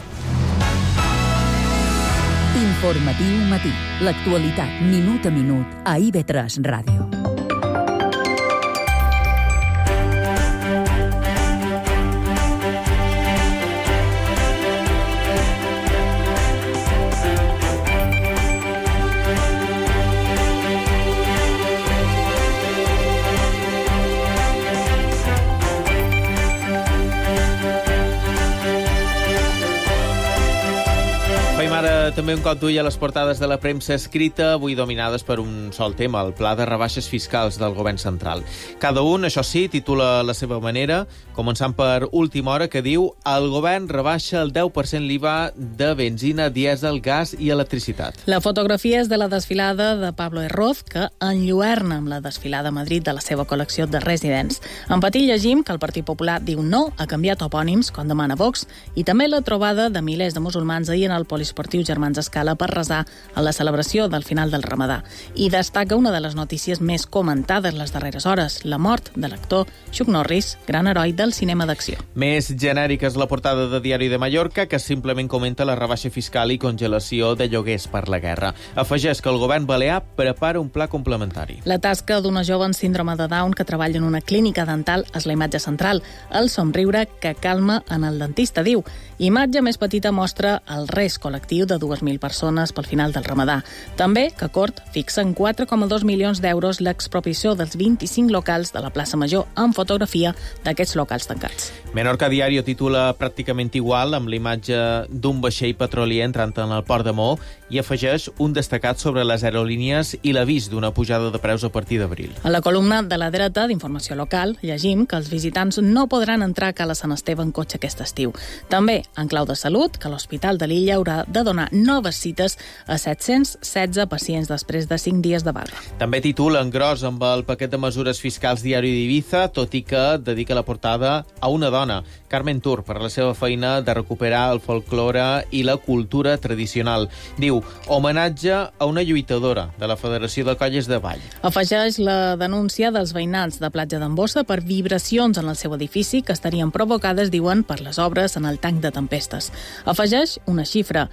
B: Informatiu matí. L'actualitat, minut a minut, a IB3 Ràdio.
A: Ara també un cop d'ull a les portades de la premsa escrita, avui dominades per un sol tema, el pla de rebaixes fiscals del govern central. Cada un, això sí, titula a la seva manera, començant per Última Hora, que diu el govern rebaixa el 10% l'IVA de benzina, dièsel, gas i electricitat.
C: La fotografia és de la desfilada de Pablo Herroz, que enlluerna amb la desfilada a Madrid de la seva col·lecció de residents. En petit llegim que el Partit Popular diu no a canviar topònims, com demana Vox, i també la trobada de milers de musulmans ahir en el polisportiu Germans Escala per resar a la celebració del final del Ramadà. I destaca una de les notícies més comentades les darreres hores, la mort de l'actor Chuck Norris, gran heroi del cinema d'acció.
A: Més genèrica és la portada de Diari de Mallorca, que simplement comenta la rebaixa fiscal i congelació de lloguers per la guerra. Afegeix que el govern balear prepara un pla complementari.
C: La tasca d'una jove amb síndrome de Down que treballa en una clínica dental és la imatge central, el somriure que calma en el dentista, diu. Imatge més petita mostra el risc col·lectiu de 2.000 persones pel final del Ramadà. També que Cort fixa en 4,2 milions d'euros l'expropiació dels 25 locals de la plaça Major amb fotografia d'aquests locals tancats.
A: Menorca Diario titula pràcticament igual, amb l'imatge d'un vaixell petrolier entrant en el port de Maó, i afegeix un destacat sobre les aerolínies i l'avís d'una pujada de preus a partir d'abril.
C: A la columna de la dreta d'Informació Local llegim que els visitants no podran entrar a Cala Sant Esteve en cotxe aquest estiu. També en clau de salut, que l'Hospital de l'Illa haurà de donar noves cites a 716 pacients després de 5 dies de vaga.
A: També titula en gros amb el paquet de mesures fiscals Diari d'Ibiza, tot i que dedica la portada a una dona, Carmen Tur, per la seva feina de recuperar el folklore i la cultura tradicional. Diu, homenatge a una lluitadora de la Federació de Colles de Vall.
C: Afegeix la denúncia dels veïnants de Platja d'en Bossa per vibracions en el seu edifici que estarien provocades, diuen, per les obres en el tanc de tempestes. Afegeix una xifra,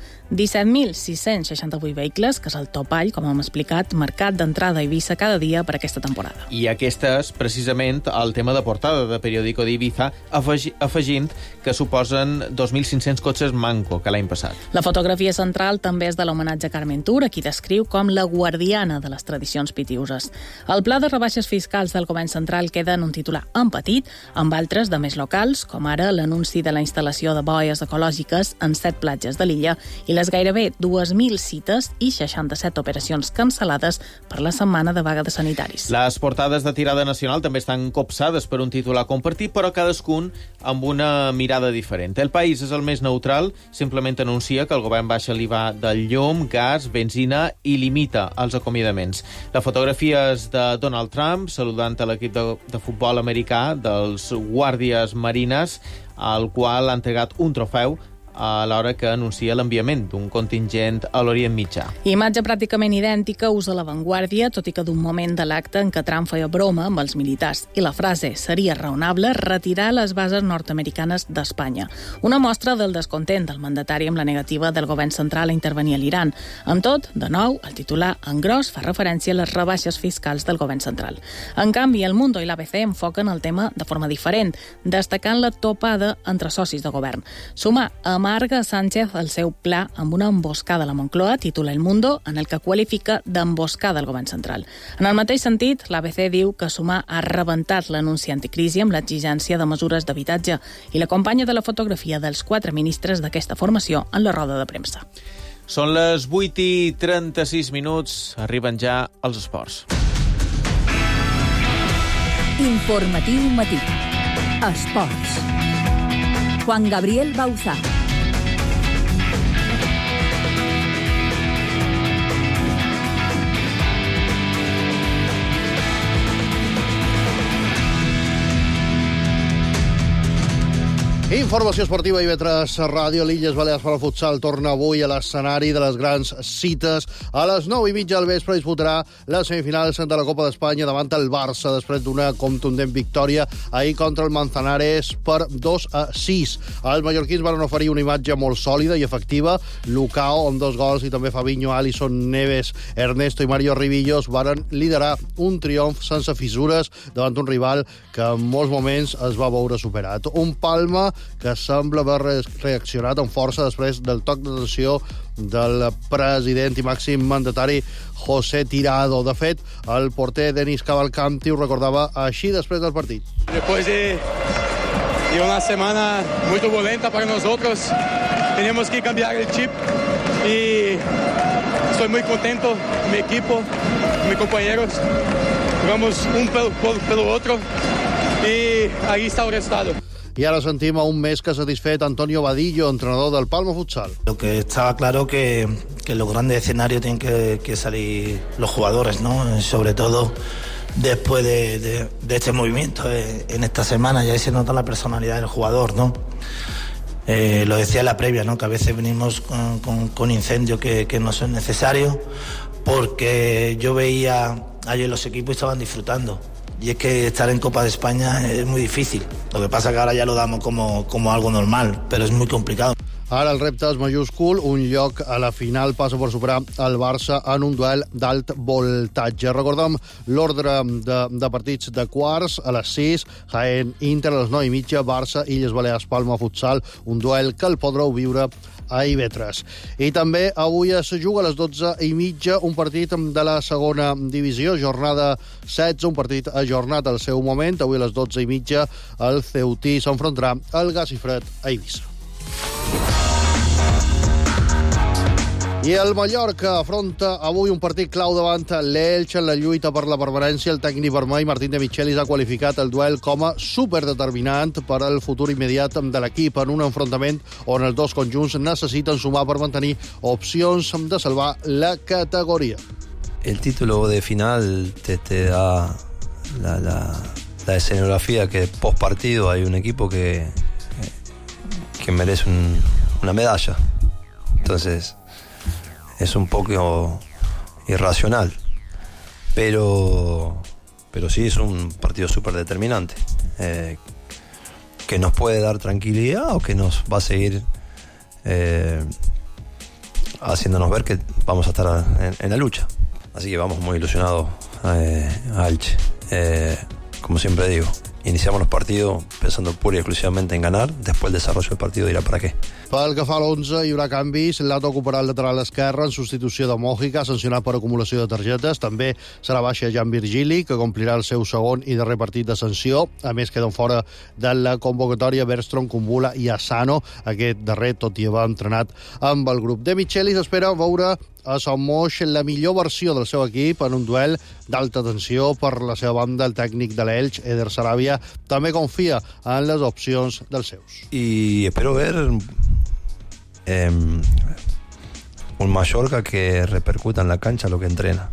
C: 17.668 vehicles, que és el topall, com hem explicat, marcat d'entrada a Eivissa cada dia per aquesta temporada.
A: I aquest és, precisament, el tema de portada de Periódico d'Ibiza, afegint que suposen 2.500 cotxes manco que l'any passat.
C: La fotografia central també és de l'homenatge a Carmen Tur, a qui descriu com la guardiana de les tradicions pitiuses. El pla de rebaixes fiscals del Govern Central queda en un titular en petit, amb altres de més locals, com ara l'anunci de la instal·lació de boies ecològiques en 7 platges de l'illa i les gairebé 2.000 cites i 67 operacions cancel·lades per la setmana de vaga de sanitaris.
A: Les portades de tirada nacional també estan copsades per un titular compartit, però cadascun amb una mirada diferent. El País és el més neutral, simplement anuncia que el govern baixa l'IVA del llum, gas, benzina i limita els acomiadaments. La fotografia és de Donald Trump saludant a l'equip de futbol americà dels Guàrdies Marines, al qual ha entregat un trofeu a l'hora que anuncia l'enviament d'un contingent a l'Orient Mitjà.
C: Imatge pràcticament idèntica usa La Vanguardia, tot i que d'un moment de l'acte en què Trump feia broma amb els militars. I la frase seria raonable retirar les bases nord-americanes d'Espanya. Una mostra del descontent del mandatari amb la negativa del govern central a intervenir a l'Iran. Amb tot, de nou, el titular en gros fa referència a les rebaixes fiscals del govern central. En canvi, El Mundo i l'ABC enfoquen el tema de forma diferent, destacant la topada entre socis de govern. Sumar amarga a Sánchez el seu pla amb una emboscada a la Moncloa, titula El Mundo, en el que qualifica d'emboscada al govern central. En el mateix sentit, l'ABC diu que Sumar ha rebentat l'anunci anticrisi amb l'exigència de mesures d'habitatge i l'acompanya de la fotografia dels 4 ministres d'aquesta formació en la roda de premsa.
A: Són les 8:36, arriben ja els esports.
B: Informatiu matí. Esports. Juan Gabriel Bauzá.
F: Informació esportiva i IB3 Ràdio. L'Illes Balears per al futsal torna avui a l'escenari de les grans cites. A les 9:30 al vespre disputarà les semifinals de la Copa d'Espanya davant el Barça després d'una contundent victòria ahir contra el Manzanares per 2-6. Els mallorquins van oferir una imatge molt sòlida i efectiva. Lucao amb 2 gols i també Fabinho, Alisson, Neves, Ernesto i Mario Ribillos varen liderar un triomf sense fissures davant un rival que en molts moments es va veure superat. Un Palma que sembla haver reaccionat amb força després del toc d'atenció del president i màxim mandatari José Tirado. De fet, el porter Denis Cavalcanti ho recordava així després del partit.
G: Después de una semana muy turbulenta para nosotros, tenemos que cambiar el chip y estoy muy contento con mi equipo, con mis compañeros. Jugamos un pelo otro y ahí está el resultado.
F: I ara sentim a un mes que satisfet Antonio Vadillo, entrenador del Palma Futsal.
H: Lo que estaba claro que en los grandes escenarios tienen que salir los jugadores, ¿no? Sobre todo después de este movimiento en esta semana, ya ahí se nota la personalidad del jugador, ¿no? Lo decía en la previa, ¿no? Que a veces venimos con incendios que no son necesarios, porque yo veía ayer los equipos estaban disfrutando. Y es que estar en Copa de España es muy difícil. Lo que pasa que ahora ya lo damos como algo normal, pero es muy complicado.
F: Ara el repte és majúscul, un lloc a la final passa per superar el Barça en un duel d'alt voltatge. Recordem l'ordre de partits de quarts a les 6, Jaén Inter a les 9:30, Barça, Illes Balears, Palma Futsal, un duel que el podreu viure a IB3. I també avui es juga a les 12:30 un partit de la segona divisió, jornada 16, un partit ajornat al seu moment. Avui a les 12:30 el Ceutí s'enfrontarà al Gas i Fred a Eivissa. I el Mallorca afronta avui un partit clau davant l'Elx en la lluita per la permanència. El tècnic vermell, Martín de Michelis, ha qualificat el duel com a superdeterminant per al futur immediat de l'equip en un enfrontament on els dos conjunts necessiten sumar per mantenir opcions de salvar la categoria.
I: El título de final te da la escenografía que post partido hay un equipo que merece una medalla. Entonces es un poco irracional, pero sí es un partido súper determinante, que nos puede dar tranquilidad o que nos va a seguir haciéndonos ver que vamos a estar en la lucha. Así que vamos muy ilusionados a Elche. Como siempre digo, iniciamos los partidos pensando pura y exclusivamente en ganar, después el desarrollo del partido dirá para qué.
F: Pel que fa a l'11 hi haurà canvis. Lato ocuparà el lateral esquerre en substitució de Mójica, sancionat per acumulació de targetes. També serà baixa Jan Virgili, que complirà el seu segon i darrer partit de sanció. A més, queden fora de la convocatòria Bergström, Kumbula i Asano. Aquest darrer, tot i haver entrenat amb el grup. De Michelis espera veure a Son Moix la millor versió del seu equip en un duel d'alta tensió. Per la seva banda, el tècnic de l'Elx, Eder Sarabia, també confia en les opcions dels seus.
I: Y espero ver un Mallorca que repercuta en la cancha lo que entrena.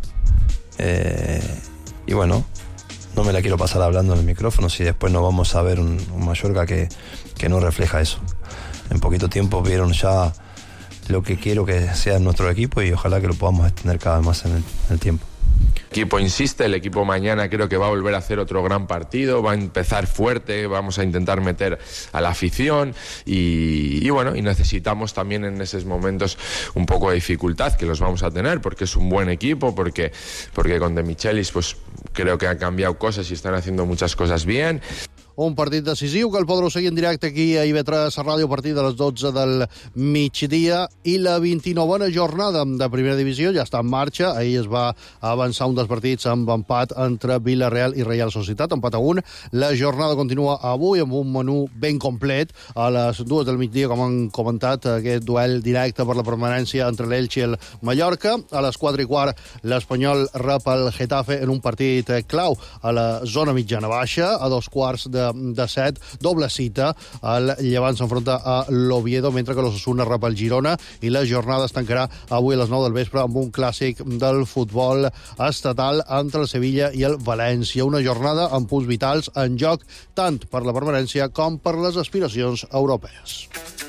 I: Y bueno, no me la quiero pasar hablando en el micrófono si después no vamos a ver un Mallorca que no refleja eso. En poquito tiempo vieron ya lo que quiero que sea nuestro equipo y ojalá que lo podamos extender cada vez más en el tiempo.
J: El equipo insiste, el equipo mañana creo que va a volver a hacer otro gran partido, va a empezar fuerte, vamos a intentar meter a la afición y bueno, y necesitamos también en esos momentos un poco de dificultad, que los vamos a tener porque es un buen equipo, porque con De Michelis pues creo que han cambiado cosas y están haciendo muchas cosas bien.
F: Un partit decisiu que el podreu seguir en directe aquí a IB3 Ràdio a partir de les 12 del migdia, i la 29a jornada de Primera Divisió ja està en marxa. Ahir es va avançar un dels partits amb empat entre Villarreal i Reial Societat, empat a 1. La jornada continua avui amb un menú ben complet. A les 2 del migdia, com han comentat, aquest duel directe per la permanència entre l'Elx i el Mallorca. A les 4:15 l'Espanyol rep el Getafe en un partit clau a la zona mitjana-baixa. A 2:45 doble cita. El Llevant s'enfronta a l'Oviedo, mentre que l'Osasuna rep el Girona, i la jornada es tancarà avui a les 9 del vespre amb un clàssic del futbol estatal entre el Sevilla i el València. Una jornada amb punts vitals en joc tant per la permanència com per les aspiracions europees.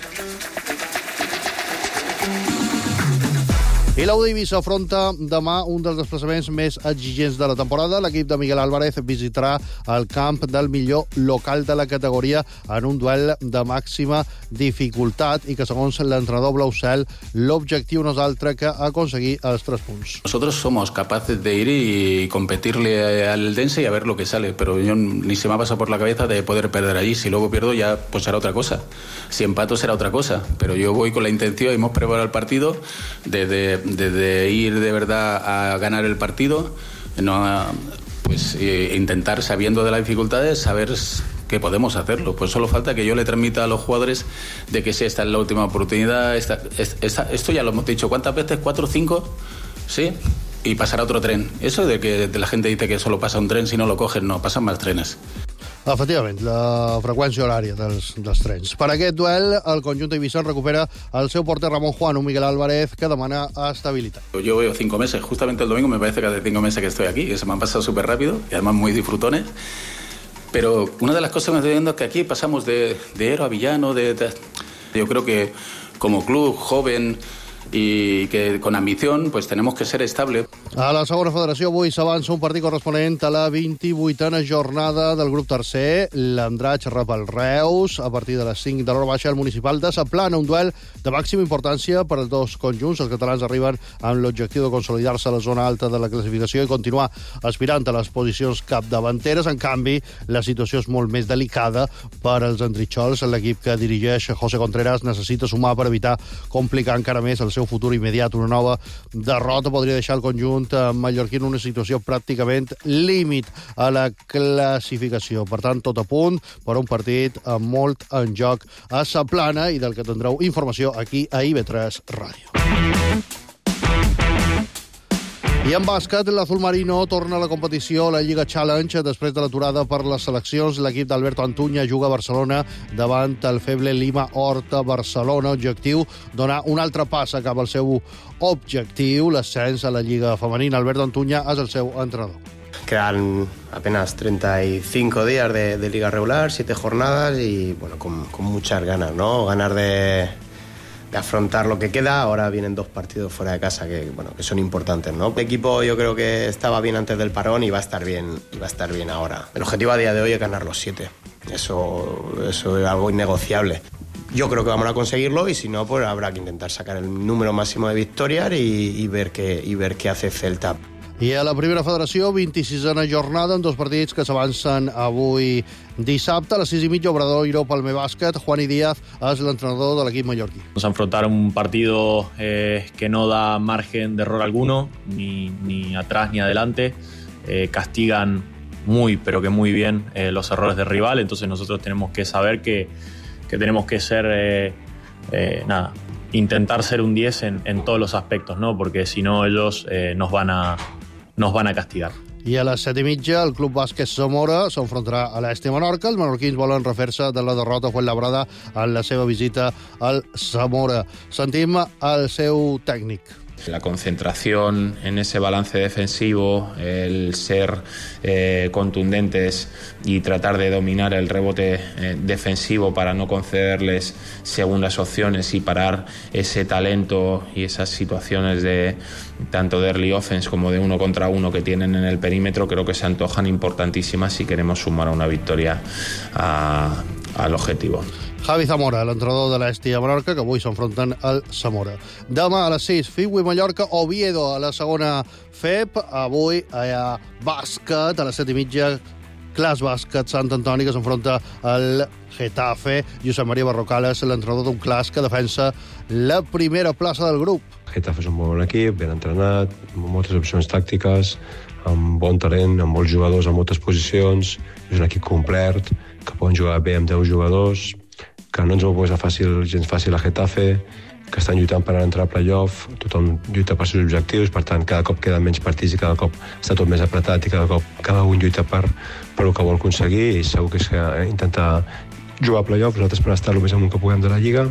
F: I l'Auda Eivissa afronta demà un dels desplaçaments més exigents de la temporada. L'equip de Miguel Álvarez visitarà el camp del millor local de la categoria en un duel de màxima dificultat i que, segons l'entrenador Blaucel, l'objectiu no és altre que aconseguir els 3 punts.
K: Nosotros somos capaces de ir y competirle al Eldense y a ver lo que sale, pero yo ni se me ha pasado por la cabeza de poder perder allí. Si luego pierdo ya pues será otra cosa. Si empato será otra cosa, pero yo voy con la intención, hemos preparado el partido desde ir de verdad a ganar el partido, no pues intentar, sabiendo de las dificultades, saber que podemos hacerlo. Pues solo falta que yo le transmita a los jugadores de que sí, esta es la última oportunidad. Esto ya lo hemos dicho, ¿cuántas veces? 4 o 5, ¿sí? Y pasará otro tren. Eso de que la gente dice que solo pasa un tren, si no lo cogen, no, pasan más trenes.
F: Efectivament, la freqüència horària dels trens. Per aquest duel, el conjunt eivissà recupera el seu porter Ramon Juan, un Miguel Álvarez que demana estabilitat.
K: Yo veo 5 meses, justamente el domingo me parece que hace 5 meses que estoy aquí, que se me han pasado súper rápido y además muy disfrutones. Pero una de las cosas que me estoy viendo es que aquí pasamos de héroe a villano. Yo creo que como club joven i que con ambición pues tenemos que ser estable.
F: A la segona federació avui s'avança un partit corresponent a la 28a jornada del grup tercer. L'Andratx rep el Reus a partir de les 5 de l'hora baixa. El Municipal de Saplana, un duel de màxima importància per als dos conjunts. Els catalans arriben amb l'objectiu de consolidar-se a la zona alta de la classificació i continuar aspirant a les posicions capdavanteres. En canvi, la situació és molt més delicada per als andritxols. L'equip que dirigeix José Contreras necessita sumar per evitar complicar encara més el seu futur immediat. Una nova derrota podria deixar el conjunt mallorquí en una situació pràcticament límit a la classificació. Per tant, tot a punt per un partit amb molt en joc a Saplana i del que tindreu informació aquí a IB3 Ràdio. I en bàsquet, l'Azul Marino torna a la competició a la Lliga Challenge després de l'aturada per les seleccions. L'equip d'Alberto Antuña juga a Barcelona davant el feble Lima Horta Barcelona. Objectiu, donar un altre pas cap al seu objectiu, l'ascens a la Lliga Femenina. Alberto Antuña és el seu entrenador.
L: Quedan apenas 35 días de liga regular, 7 jornadas y bueno, con muchas ganas, ¿no? Ganas de afrontar lo que queda. Ahora vienen 2 partidos fuera de casa que son importantes, ¿no? El equipo yo creo que estaba bien antes del parón y va a estar bien ahora. El objetivo a día de hoy es ganar los 7. Eso es algo innegociable. Yo creo que vamos a conseguirlo y si no, pues habrá que intentar sacar el número máximo de victorias y ver qué hace Celta.
F: I a la primera federació, 26a jornada, en 2 partits que s'avancen avui dissabte. A les 6:30, Obradoiro Palme Bàsquet. Juani Díaz és l'entrenador de l'equip mallorquí.
M: Vamos a enfrentar un partido que no da margen de error alguno, ni atrás ni adelante. Castigan muy, pero que muy bien los errores del rival. Entonces nosotros tenemos que saber que tenemos que ser, intentar ser un 10 en todos los aspectos, ¿no? Porque si no ellos nos van a castigar.
F: I a les 7:30, el Club Bàsquet Zamora s'enfrontarà a l'Este Menorca. Els menorquins volen refer-se de la derrota a Fuenlabrada en la seva visita al Zamora. Sentim el seu tècnic.
N: La concentración en ese balance defensivo, el ser contundentes y tratar de dominar el rebote defensivo para no concederles segundas opciones y parar ese talento y esas situaciones de tanto de early offense como de 1 contra 1 que tienen en el perímetro, creo que se antojan importantísimas si queremos sumar una victoria al objetivo.
F: Javi Zamora, l'entrenador de l'Esti a Menorca, que avui s'enfronten al Zamora. Demà a les 6, Figui Mallorca, Oviedo a la segona FEP. Avui hi ha bàsquet a les 7:30, Clas Bàsquet Sant Antoni, que s'enfronta al Getafe. Josep Maria Barrocales, l'entrenador d'un Clas que defensa la primera plaça del grup.
P: Getafe és un bon equip, ben entrenat, amb moltes opcions tàctiques, amb bon talent, amb molts jugadors a moltes posicions. És un equip complet, que poden jugar bé amb 10 jugadors, que no ens ho posa gens fàcil a Getafe, que estan lluitant per entrar a playoff, tothom lluita per seus objectius, per tant, cada cop queden menys partits i cada cop està tot més apretat i cada cop cada un lluita per el que vol aconseguir i segur que és intentar jugar a playoff, nosaltres per estar el més amunt que puguem de la Lliga.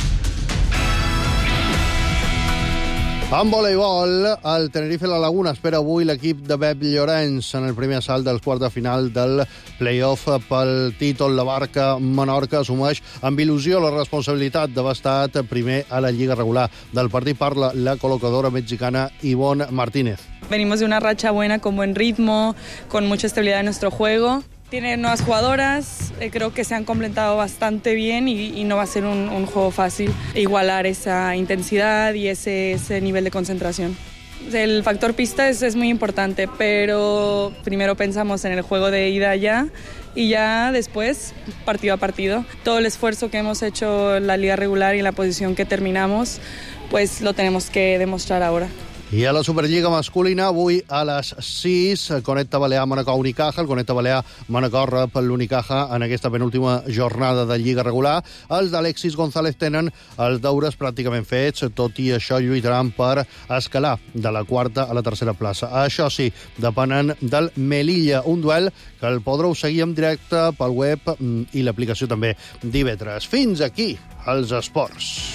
F: En voleibol, el Tenerife La Laguna espera avui l'equip de Pep Llorenç en el primer assalt dels quarts de final del play-off pel títol. La Barca Menorca assumeix amb il·lusió la responsabilitat d'haver estat primer a la Lliga regular. Del partit parla la col·locadora mexicana Ivonne Martínez.
Q: Venimos de una racha buena, con buen ritmo, con mucha estabilidad en nuestro juego. Tiene nuevas jugadoras, creo que se han completado bastante bien y no va a ser un juego fácil igualar esa intensidad y ese nivel de concentración. El factor pista es muy importante, pero primero pensamos en el juego de ida allá y ya después, partido a partido. Todo el esfuerzo que hemos hecho en la liga regular y en la posición que terminamos, pues lo tenemos que demostrar ahora.
F: I a la Superliga masculina, avui a les 6, Connecta Balear Manacor Unicaja. El Connecta Balear Manacor rep l'Unicaja en aquesta penúltima jornada de Lliga regular. Els d'Alexis González tenen els deures pràcticament fets, tot i això lluitaran per escalar de la quarta a la tercera plaça. Això sí, depenen del Melilla, un duel que el podreu seguir en directe pel web i l'aplicació també d'IV3. Fins aquí els esports.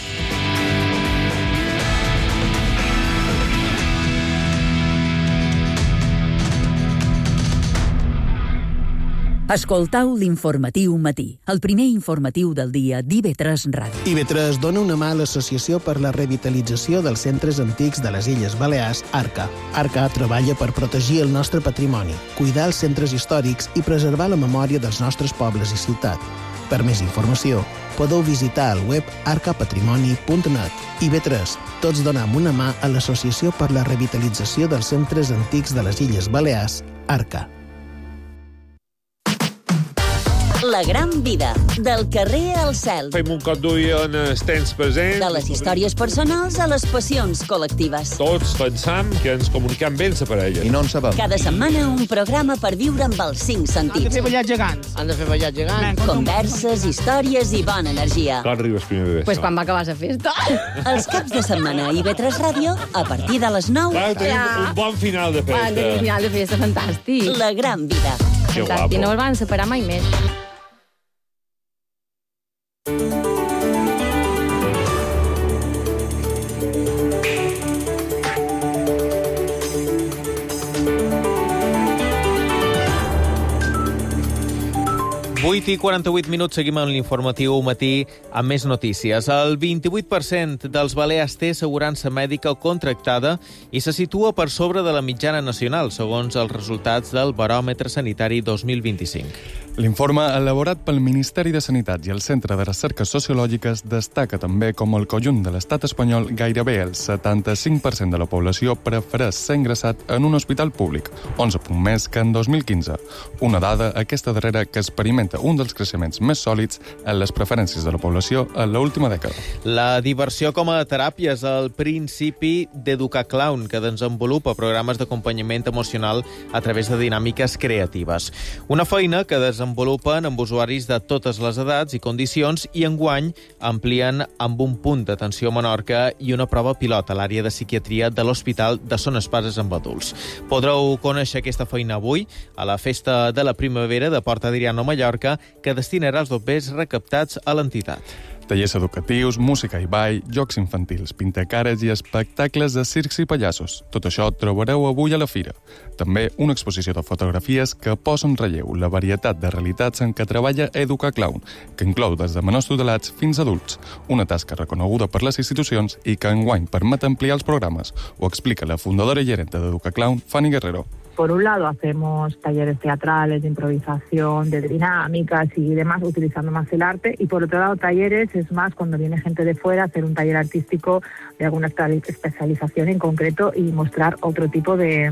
B: Escoltau l'informatiu matí, el primer informatiu del dia d'IV3 Ràdio.
R: IV3 dona una mà a l'Associació per la Revitalització dels Centres Antics de les Illes Balears, ARCA. ARCA treballa per protegir el nostre patrimoni, cuidar els centres històrics i preservar la memòria dels nostres pobles i ciutat. Per més informació, podeu visitar el web arcapatrimoni.net. IV3, tots donem una mà a l'Associació per la Revitalització dels Centres Antics de les Illes Balears, ARCA.
D: La gran vida, del carrer al cel.
O: Fem un cop d'ull en els temps presents.
D: De les històries personals a les passions col·lectives.
O: Tots pensam que ens comunicam bé la parella. I no en sabem.
D: Cada setmana un programa per viure amb els 5 sentits.
S: Han de fer ballar gegants.
D: Converses, històries i bona energia.
O: Quan arribes primer de
S: Pues quan va acabar la festa.
D: Els caps de setmana a IB3 Ràdio, a partir de les 9.
O: Clar, tenim un bon final de festa.
S: Un final de festa fantàstic.
D: La gran vida.
O: Que
S: fantàstic, no el van separar mai més.
A: 8:48, seguim amb l'informatiu matí amb més notícies. El 28% dels balears té assegurança mèdica contractada i se situa per sobre de la mitjana nacional, segons els resultats del Baròmetre Sanitari 2025.
T: L'informe elaborat pel Ministeri de Sanitat i el Centre de Recerques Sociològiques destaca també com el conjunt de l'estat espanyol gairebé el 75% de la població prefereix ser ingressat en un hospital públic, 11 punts més que en 2015. Una dada, aquesta darrera, que experimenta un dels creixements més sòlids en les preferències de la població en l'última dècada.
A: La diversió com a teràpia és el principi d'Educar Clown, que desenvolupa programes d'acompanyament emocional a través de dinàmiques creatives. Una feina que desenvolupen amb usuaris de totes les edats i condicions i enguany amplien amb un punt d'atenció a Menorca i una prova pilot a l'àrea de psiquiatria de l'Hospital de Son Espases amb adults. Podreu conèixer aquesta feina avui a la Festa de la Primavera de Port Adriano a Mallorca, que destinarà els doblers recaptats a l'entitat.
T: Tallers educatius, música i ball, jocs infantils, pintacares i espectacles de circs i pallassos. Tot això trobareu avui a la fira. També una exposició de fotografies que posa en relleu la varietat de realitats en què treballa Educar Clown, que inclou des de menors tutelats fins a adults. Una tasca reconeguda per les institucions i que enguany permet ampliar els programes. Ho explica la fundadora i gerenta d'Educar Clown, Fanny Guerrero.
U: Por un lado, hacemos talleres teatrales, de improvisación, de dinámicas y demás, utilizando más el arte. Y por otro lado, talleres es más cuando viene gente de fuera a hacer un taller artístico de alguna especialización en concreto y mostrar otro tipo de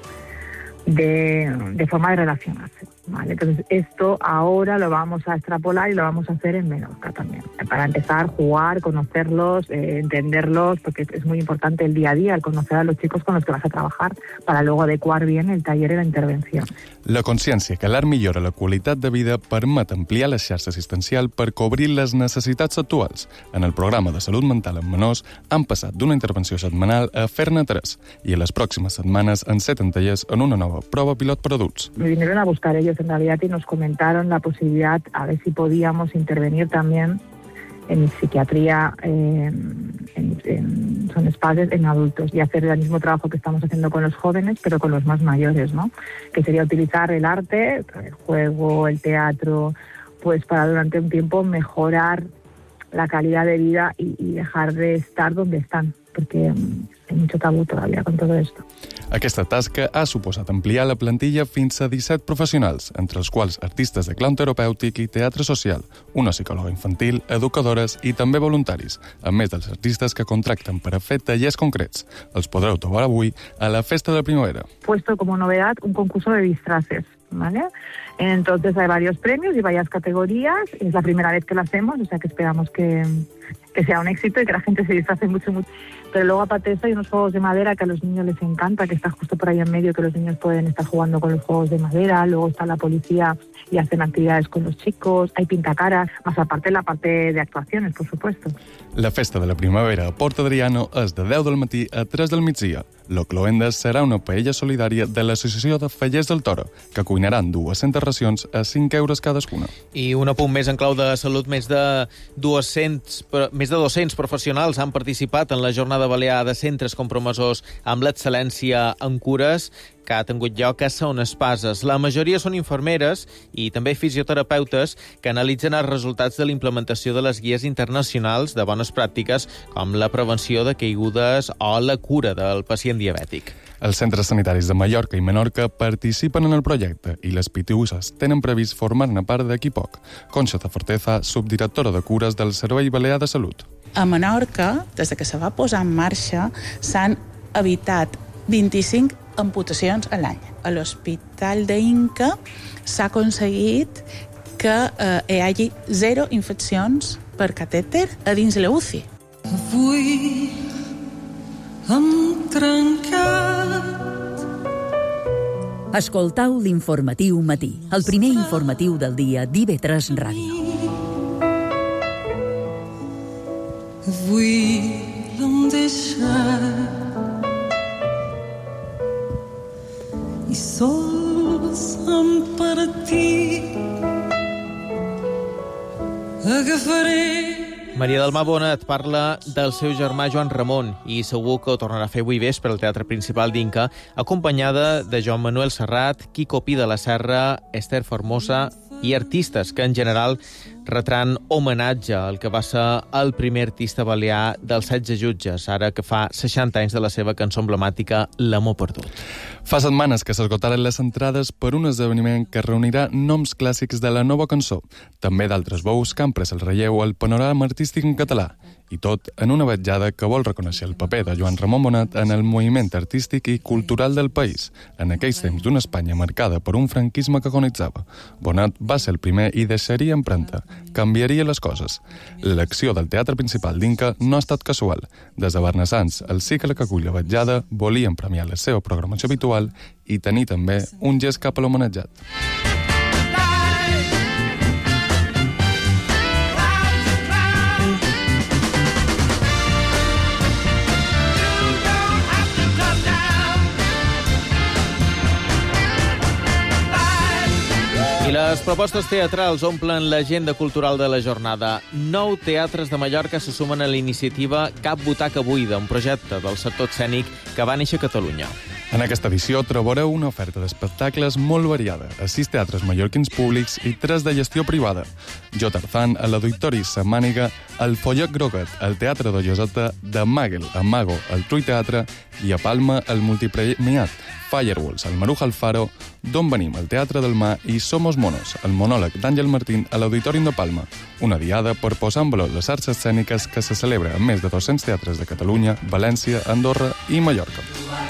U: forma de relacionarse. ¿Vale? Entonces, esto ahora lo vamos a extrapolar y lo vamos a hacer en Menorca también. Para empezar, jugar, conocerlos, entenderlos, porque es muy importante el día a día, el conocer a los chicos con los que vas a trabajar, para luego adecuar bien el taller y la intervención.
T: La consciència que l'art millora la qualitat de vida permet ampliar la xarxa assistencial per cobrir les necessitats actuals. En el programa de salut mental en menors han passat d'una intervenció setmanal a fer-ne 3 i a les pròximes setmanes enceten tallers en una nova prova pilot per adults.
U: Me vinieron a buscar ellos en realidad y nos comentaron la posibilidad a ver si podíamos intervenir también en psiquiatría, en Son Espases, en adultos, y hacer el mismo trabajo que estamos haciendo con los jóvenes, pero con los más mayores, ¿no? Que sería utilizar el arte, el juego, el teatro, pues para durante un tiempo mejorar la calidad de vida y dejar de estar donde están, porque hay mucho tabú todavía con todo esto.
T: Aquesta tasca ha suposat ampliar la plantilla fins a 17 professionals, entre els quals artistes de clown terapèutic i teatre social, una psicòloga infantil, educadores i també voluntaris, a més dels artistes que contracten per a fer tallers concrets. Els podreu trobar avui a la Festa de la Primavera.
U: Puesto como novedad un concurso de disfraces, ¿vale? Entonces hay varios premios y varias categorías. Es la primera vez que lo hacemos, o sea que esperamos que sea un éxito y que la gente se disfrace mucho. Pero luego aparte de eso hay unos juegos de madera que a los niños les encanta, que está justo por ahí en medio, que los niños pueden estar jugando con los juegos de madera. Luego está la policía y hacen actividades con los chicos. Hay pintacaras, más aparte la parte de actuaciones, por supuesto.
T: La Festa de la Primavera a Port Adriano és de 10 del matí a 3 del migdia. Lo cloendes serà una paella solidària de l'Associació de Fallers del Toro, que cuinaran 200 racions a 5 euros cadascuna.
A: I un apunt més en clau de salut, més de 200 professionals han participat en la Jornada Balear de Centres Compromesos amb l'excel·lència en cures, que ha tingut lloc a Son Espases. La majoria són infermeres i també fisioterapeutes que analitzen els resultats de la implementació de les guies internacionals de bones pràctiques, com la prevenció de caigudes o la cura del pacient diabètic.
T: Els centres sanitaris de Mallorca i Menorca participen en el projecte i les PTUs tenen previst formar-ne part d'aquí poc. Conxa de Forteza, subdirectora de cures del Servei Balear de Salut.
V: A Menorca, des que se va posar en marxa, s'han evitat 25 amputacions a l'any. A l'Hospital d'Inca s'ha aconseguit que hi hagi 0 infeccions per catèter a dins l'UCI.
C: Avui hem trencat.
B: Escoltau l'Informatiu Matí, el primer informatiu del dia d'IV3 Ràdio.
C: Avui l'hem deixat i sols hem partit. Agafaré.
A: Maria del Mar Bonet parla del seu germà Joan Ramon i segur que ho tornarà a fer avui vespre al Teatre Principal d'Inca, acompanyada de Joan Manuel Serrat, Quico Pi de la Serra, Esther Formosa i artistes que en general retran homenatge al que va ser el primer artista balear dels 16 jutges, ara que fa 60 anys de la seva cançó emblemàtica L'amor perdut.
T: Fa setmanes que s'esgotaren les entrades per un esdeveniment que reunirà noms clàssics de la nova cançó, també d'altres veus que han pres el relleu al panorama artístic en català, i tot en una vetjada que vol reconèixer el paper de Joan Ramon Bonet en el moviment artístic i cultural del país, en aquells temps d'una Espanya marcada per un franquisme que agonitzava. Bonet va ser el primer i deixaria empremta, canviaria les coses. L'elecció del Teatre Principal d'Inca no ha estat casual. Des de Barnassans, el cicle que acull la vetjada volien premiar la seva programació habitual i tenir també un gest cap a l'homenatjat.
A: I les propostes teatrals omplen l'agenda cultural de la jornada. 9 teatres de Mallorca se sumen a la iniciativa Cap Butaca Buida, un projecte del sector escènic que va néixer a Catalunya.
T: En aquesta edició trobareu una oferta d'espectacles molt variada, a 6 teatres mallorquins públics i 3 de gestió privada. Jo Tarzan, a l'Auditori Sant Màniga, el Follet Groguet, al Teatre de Lloseta, de Magel, a Mago, al Trui Teatre, i a Palma, el multipremiat Firewalls, al Maruja Alfaro, d'on venim, al Teatre del Mar, i Somos Monos, el monòleg d'Àngel Martín a l'Auditori de Palma. Una diada per posar en valor les arts escèniques que se celebra en més de 200 teatres de Catalunya, València, Andorra i Mallorca.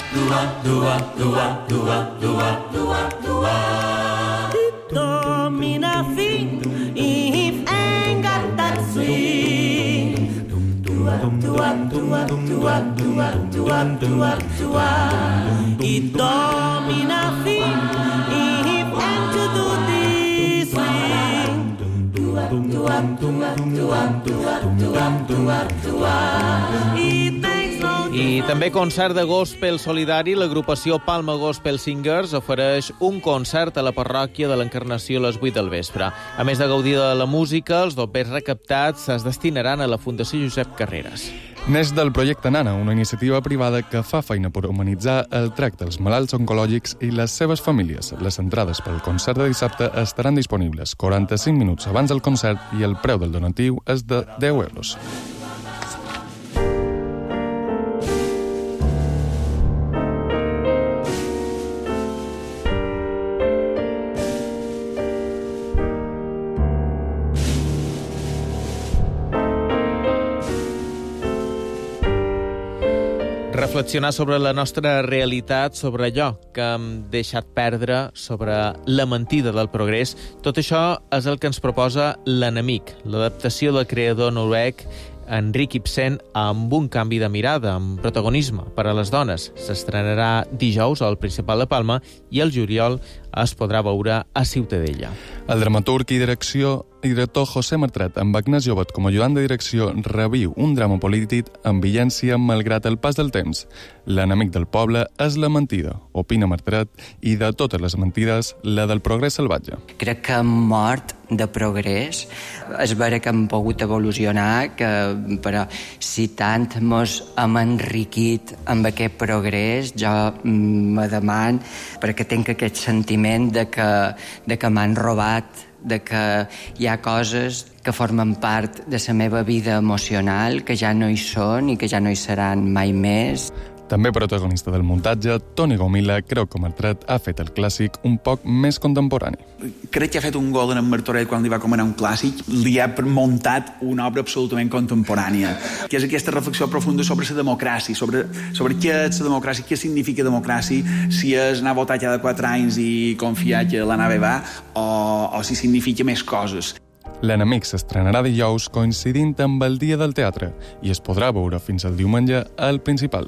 A: I també concert de gospel solidari. L'agrupació Palma Gospel Singers ofereix un concert a la parròquia de l'Encarnació a les 8 del vespre. A més de gaudir de la música, els doblers recaptats es destinaran a la Fundació Josep Carreras.
T: Neix del projecte Nana, una iniciativa privada que fa feina per humanitzar el tracte als malalts oncològics i les seves famílies. Les entrades per al concert de dissabte estaran disponibles 45 minuts abans del concert i el preu del donatiu és de 10 euros.
A: Reflexionar sobre la nostra realitat, sobre allò que hem deixat perdre, sobre la mentida del progrés. Tot això és el que ens proposa L'enemic, l'adaptació del creador noruec Henrik Ibsen amb un canvi de mirada, amb protagonisme per a les dones. S'estrenarà dijous al Principal de Palma i el juliol es podrà veure a Ciutadella.
T: El dramaturg i director José Martret, amb Agnès Llobet com a ajudant de direcció, reviu un drama polític amb vigència malgrat el pas del temps. L'enemic del poble és la mentida, opina Martret, i de totes les mentides, la del progrés salvatge.
E: Crec que hem mort de progrés. És vera que hem pogut evolucionar, però si tant mos hem enriquit amb aquest progrés, jo me deman, perquè tinc aquest sentiment de que m'han robat, de que hi ha coses que formen part de la meva vida emocional, que ja no hi són i que ja no hi seran mai més.
T: També protagonista del muntatge, Toni Gomila creu que Martret ha fet el clàssic un poc més contemporani.
G: Crec que ha fet un gol en en Martorell quan li va comanar un clàssic, li ha muntat una obra absolutament contemporània, que és aquesta reflexió profunda sobre la democràcia, sobre què és la democràcia, què significa democràcia, si és anar a votar cada 4 anys i confiar que la nave va, o si significa més coses.
T: L'Enemic s'estrenarà dijous coincidint amb el Dia del Teatre i es podrà veure fins al diumenge al Principal.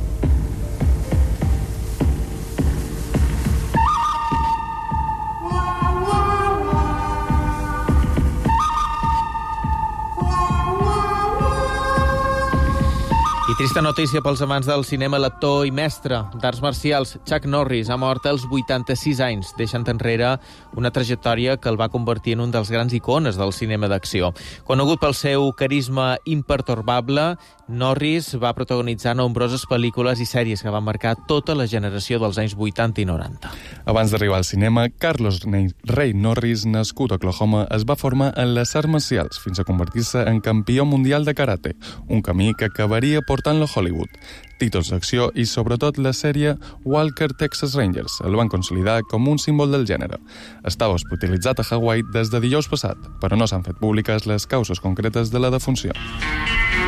A: I trista notícia pels amants del cinema, l'actor i mestre d'arts marcials Chuck Norris ha mort als 86 anys, deixant enrere una trajectòria que el va convertir en un dels grans icones del cinema d'acció. Conegut pel seu carisma impertorbable, Norris va protagonitzar nombroses pel·lícules i sèries que van marcar tota la generació dels anys 80 i 90.
T: Abans d'arribar al cinema, Carlos Rey Norris, nascut a Oklahoma, es va formar en les arts marcials fins a convertir-se en campió mundial de karate, un camí que acabaria portant-lo a Hollywood. Títols d'acció i, sobretot, la sèrie Walker Texas Rangers el van consolidar com un símbol del gènere. Estava hospitalitzat a Hawaii des de dijous passat, però no s'han fet públiques les causes concretes de la defunció.